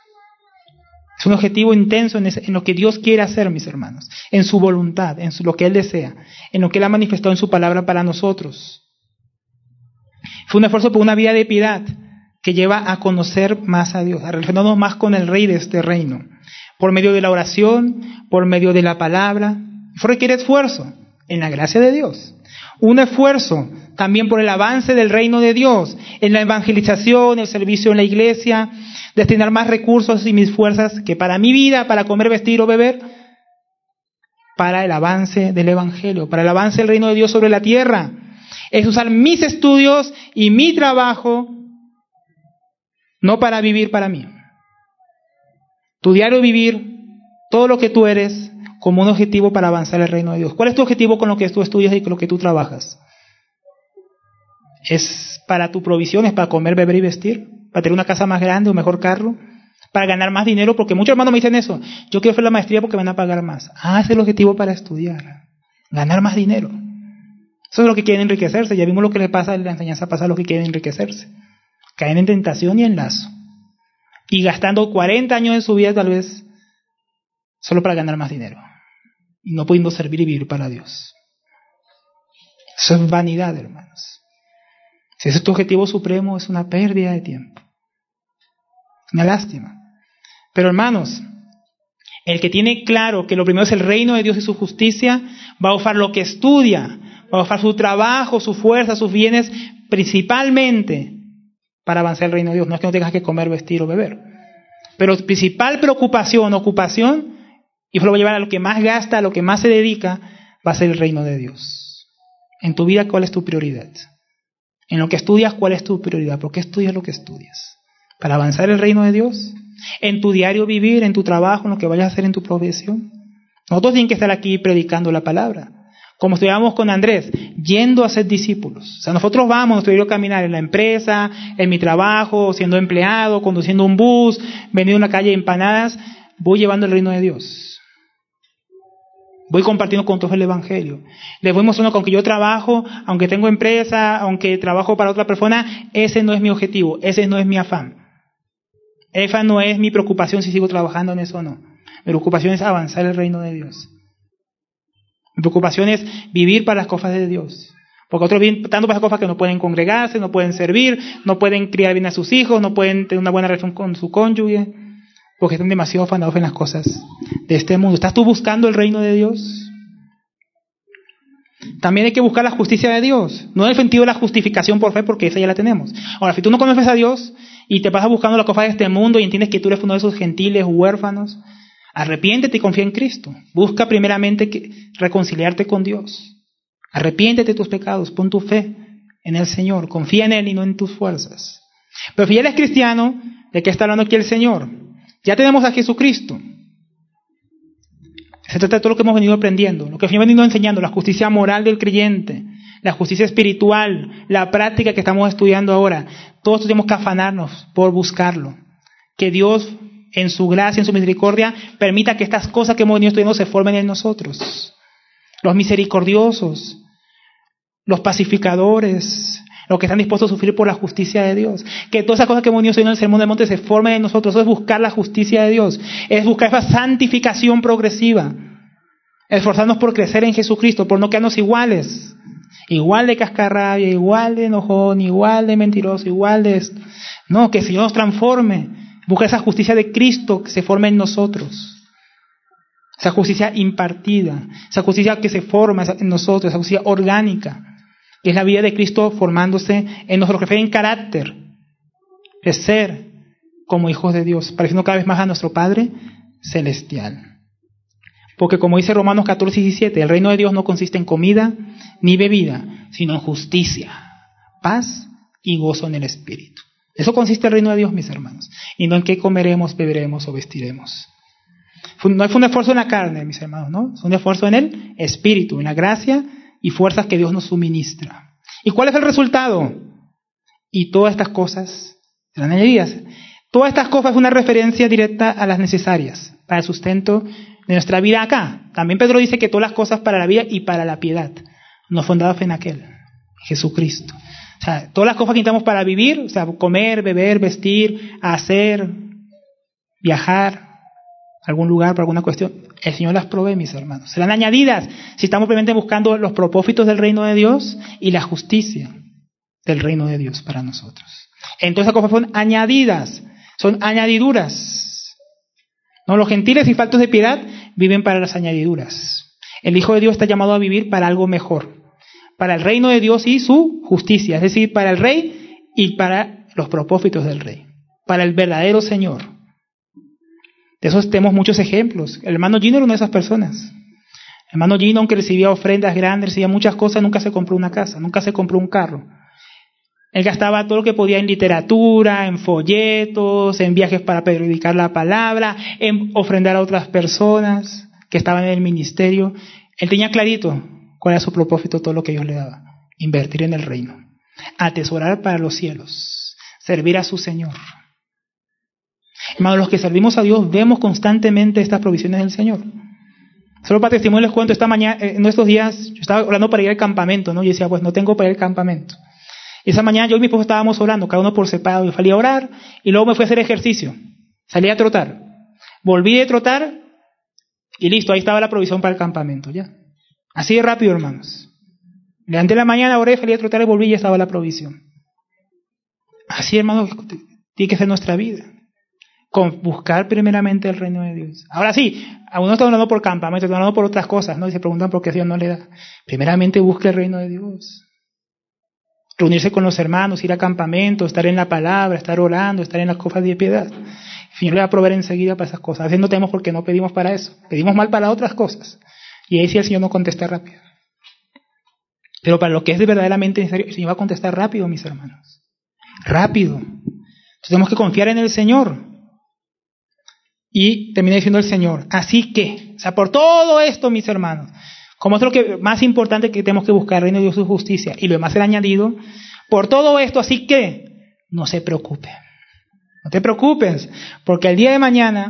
Es un objetivo intenso en lo que Dios quiere hacer, mis hermanos, en su voluntad, en lo que Él desea, en lo que Él ha manifestado en su palabra para nosotros. Fue un esfuerzo por una vida de piedad que lleva a conocer más a Dios, a relacionarnos más con el Rey de este reino, por medio de la oración, por medio de la palabra. Eso requiere esfuerzo en la gracia de Dios. Un esfuerzo también por el avance del reino de Dios, en la evangelización, el servicio en la iglesia, destinar más recursos y mis fuerzas que para mi vida, para comer, vestir o beber, para el avance del evangelio, para el avance del reino de Dios sobre la tierra. Es usar mis estudios y mi trabajo, no para vivir para mí. Tu diario vivir, todo lo que tú eres, como un objetivo para avanzar el reino de Dios. ¿Cuál es tu objetivo con lo que tú estudias y con lo que tú trabajas? ¿Es para tu provisión? ¿Es para comer, beber y vestir? ¿Para tener una casa más grande o mejor carro? ¿Para ganar más dinero? Porque muchos hermanos me dicen eso. Yo quiero hacer la maestría porque me van a pagar más. Ese es el objetivo para estudiar. Ganar más dinero. Eso es lo que quieren enriquecerse. Ya vimos lo que les pasa en la enseñanza pasada a los que quieren enriquecerse. Caen en tentación y en lazo. Y gastando 40 años de su vida tal vez solo para ganar más dinero. Y no pudiendo servir y vivir para Dios. Eso es vanidad, hermanos. Si ese es tu objetivo supremo, es una pérdida de tiempo. Una lástima. Pero hermanos, el que tiene claro que lo primero es el reino de Dios y su justicia, va a usar lo que estudia, va a usar su trabajo, su fuerza, sus bienes, principalmente para avanzar el reino de Dios. No es que no tengas que comer, vestir o beber. Pero principal preocupación, ocupación, y eso lo va a llevar a lo que más gasta, a lo que más se dedica, va a ser el reino de Dios. En tu vida, ¿cuál es tu prioridad? En lo que estudias, ¿cuál es tu prioridad? ¿Por qué estudias lo que estudias? ¿Para avanzar el reino de Dios? ¿En tu diario vivir, en tu trabajo, en lo que vayas a hacer en tu profesión? Nosotros tenemos que estar aquí predicando la palabra. Como estudiábamos con Andrés, yendo a ser discípulos. O sea, nosotros vamos, nuestro diario caminar en la empresa, en mi trabajo, siendo empleado, conduciendo un bus, vendiendo una calle de empanadas, voy llevando el reino de Dios. Voy compartiendo con todos el evangelio. Les voy mostrando que aunque yo trabajo, aunque tengo empresa, aunque trabajo para otra persona, ese no es mi objetivo, ese no es mi afán. Esa no es mi preocupación si sigo trabajando en eso o no. Mi preocupación es avanzar el reino de Dios. Mi preocupación es vivir para las cosas de Dios. Porque otros viven tanto para las cosas que no pueden congregarse, no pueden servir, no pueden criar bien a sus hijos, no pueden tener una buena relación con su cónyuge. Porque están demasiado afanados en las cosas de este mundo. ¿Estás tú buscando el reino de Dios? También hay que buscar la justicia de Dios. No en el sentido de la justificación por fe, porque esa ya la tenemos. Ahora, si tú no conoces a Dios y te pasas buscando las cosas de este mundo y entiendes que tú eres uno de esos gentiles huérfanos, arrepiéntete y confía en Cristo. Busca primeramente reconciliarte con Dios. Arrepiéntete de tus pecados. Pon tu fe en el Señor. Confía en Él y no en tus fuerzas. Pero si ya eres cristiano, ¿de qué está hablando aquí el Señor? Ya tenemos a Jesucristo. Se trata de todo lo que hemos venido aprendiendo, lo que hemos venido enseñando, la justicia moral del creyente, la justicia espiritual, la práctica que estamos estudiando ahora. Todos tenemos que afanarnos por buscarlo. Que Dios, en su gracia, en su misericordia, permita que estas cosas que hemos venido estudiando se formen en nosotros. Los misericordiosos, los pacificadores, los que están dispuestos a sufrir por la justicia de Dios. Que todas esas cosas que hemos venido estudiando en el Sermón del Monte se formen en nosotros. Eso es buscar la justicia de Dios. Es buscar esa santificación progresiva. Esforzarnos por crecer en Jesucristo, por no quedarnos iguales. Igual de cascarrabia, igual de enojón, igual de mentiroso, igual de esto. No, que el Señor nos transforme. Busca esa justicia de Cristo que se forme en nosotros. Esa justicia impartida, esa justicia que se forma en nosotros, esa justicia orgánica, que es la vida de Cristo formándose en nosotros, crecer en carácter, crecer como hijos de Dios, pareciendo cada vez más a nuestro Padre Celestial. Porque como dice Romanos 14:17, el reino de Dios no consiste en comida ni bebida, sino en justicia, paz y gozo en el Espíritu. Eso consiste el reino de Dios, mis hermanos, y no en qué comeremos, beberemos o vestiremos. No es un esfuerzo en la carne, mis hermanos, ¿no? Es un esfuerzo en el Espíritu, en la gracia y fuerzas que Dios nos suministra. ¿Y cuál es el resultado? Y todas estas cosas serán añadidas. Todas estas cosas es una referencia directa a las necesarias para el sustento de nuestra vida acá. También Pedro dice que todas las cosas para la vida y para la piedad nos fundadas en aquel, Jesucristo. O sea, todas las cosas que necesitamos para vivir, o sea, comer, beber, vestir, hacer, viajar, algún lugar, por alguna cuestión, el Señor las provee, mis hermanos. Serán añadidas si estamos realmente buscando los propósitos del reino de Dios y la justicia del reino de Dios para nosotros. Entonces, esas cosas son añadidas, son añadiduras. No, los gentiles y faltos de piedad viven para las añadiduras. El Hijo de Dios está llamado a vivir para algo mejor, para el reino de Dios y su justicia, es decir, para el Rey y para los propósitos del Rey, para el verdadero Señor. De esos tenemos muchos ejemplos. El hermano Gino era una de esas personas. El hermano Gino, aunque recibía ofrendas grandes, recibía muchas cosas, nunca se compró una casa, nunca se compró un carro. Él gastaba todo lo que podía en literatura, en folletos, en viajes para predicar la palabra, en ofrendar a otras personas que estaban en el ministerio. Él tenía clarito cuál era su propósito, todo lo que Dios le daba. Invertir en el reino, atesorar para los cielos, servir a su Señor. Hermanos, los que servimos a Dios vemos constantemente estas provisiones del Señor. Solo para testimonio les cuento, esta mañana, en estos días, yo estaba orando para ir al campamento, ¿no? Y decía, pues no tengo para ir al campamento. Y esa mañana yo y mi esposo estábamos orando, cada uno por separado. Yo salí a orar y luego me fui a hacer ejercicio. Salí a trotar. Volví de trotar y listo, ahí estaba la provisión para el campamento, ya. Así de rápido, hermanos. Levanté la mañana, oré, salí a trotar y volví y ya estaba la provisión. Así, hermanos, tiene que ser nuestra vida. Con buscar primeramente el reino de Dios. Ahora sí, algunos están hablando por campamento, están hablando por otras cosas, ¿no? Y se preguntan por qué Dios no le da. Primeramente busque el reino de Dios. Reunirse con los hermanos, ir a campamento, estar en la palabra, estar orando, estar en las cosas de piedad. El Señor le va a proveer enseguida para esas cosas. A veces no tenemos porque no pedimos para eso. Pedimos mal para otras cosas. Y ahí sí el Señor no contesta rápido. Pero para lo que es verdaderamente necesario, el Señor va a contestar rápido, mis hermanos. Rápido. Entonces tenemos que confiar en el Señor. Y termina diciendo el Señor, así que, o sea, por todo esto, mis hermanos, como es lo que más importante que tenemos que buscar, el reino de Dios y su justicia, y lo demás será añadido, por todo esto, así que, no se preocupen. No te preocupes, porque el día de mañana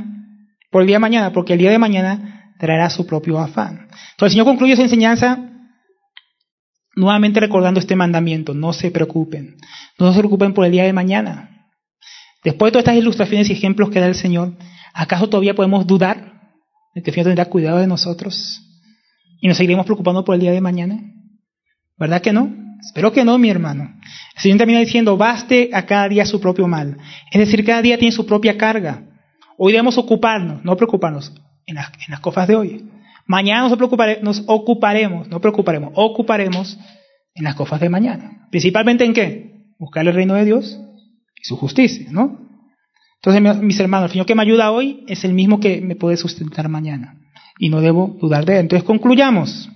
traerá su propio afán. Entonces el Señor concluye esa enseñanza nuevamente recordando este mandamiento, no se preocupen. No se preocupen por el día de mañana. Después de todas estas ilustraciones y ejemplos que da el Señor, ¿acaso todavía podemos dudar de que el Señor tendrá cuidado de nosotros? ¿Y nos seguiremos preocupando por el día de mañana? ¿Verdad que no? Espero que no, mi hermano. El Señor termina diciendo, baste a cada día su propio mal. Es decir, cada día tiene su propia carga. Hoy debemos ocuparnos, no preocuparnos, en las cosas de hoy. Mañana ocuparemos en las cosas de mañana. Principalmente ¿en qué? Buscar el reino de Dios y su justicia, ¿no? Entonces, mis hermanos, el Señor que me ayuda hoy es el mismo que me puede sustentar mañana. Y no debo dudar de él. Entonces, concluyamos.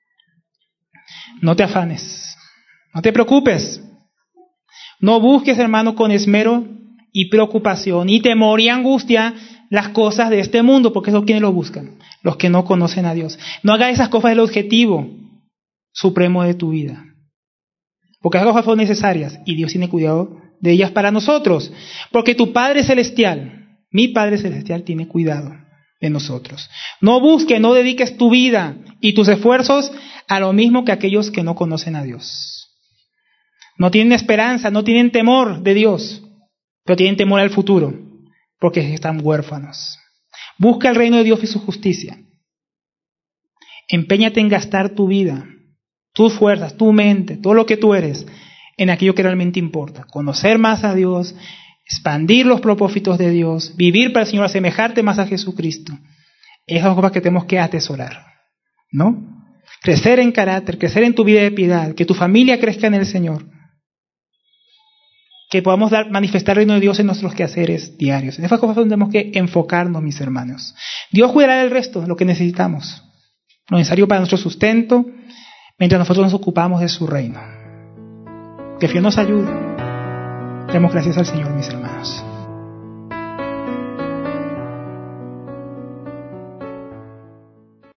No te afanes. No te preocupes. No busques, hermano, con esmero y preocupación y temor y angustia las cosas de este mundo, porque eso quienes lo buscan, los que no conocen a Dios. No hagas esas cosas el objetivo supremo de tu vida. porque esas cosas son necesarias y Dios tiene cuidado de ellas para nosotros, porque tu Padre Celestial, mi Padre Celestial, tiene cuidado de nosotros. No busques, no dediques tu vida y tus esfuerzos a lo mismo que aquellos que no conocen a Dios. No tienen esperanza, no tienen temor de Dios, pero tienen temor al futuro, porque están huérfanos. Busca el reino de Dios y su justicia. Empéñate en gastar tu vida, tus fuerzas, tu mente, todo lo que tú eres, en aquello que realmente importa. Conocer más a Dios, expandir los propósitos de Dios, vivir para el Señor, asemejarte más a Jesucristo. Esas son cosas que tenemos que atesorar, ¿no? Crecer en carácter, crecer en tu vida de piedad, que tu familia crezca en el Señor. Que podamos manifestar el reino de Dios en nuestros quehaceres diarios. En esas cosas tenemos que enfocarnos, mis hermanos. Dios cuidará del resto, lo que necesitamos, lo necesario para nuestro sustento, mientras nosotros nos ocupamos de su reino. Que Dios nos ayude. Demos gracias al Señor, mis hermanos.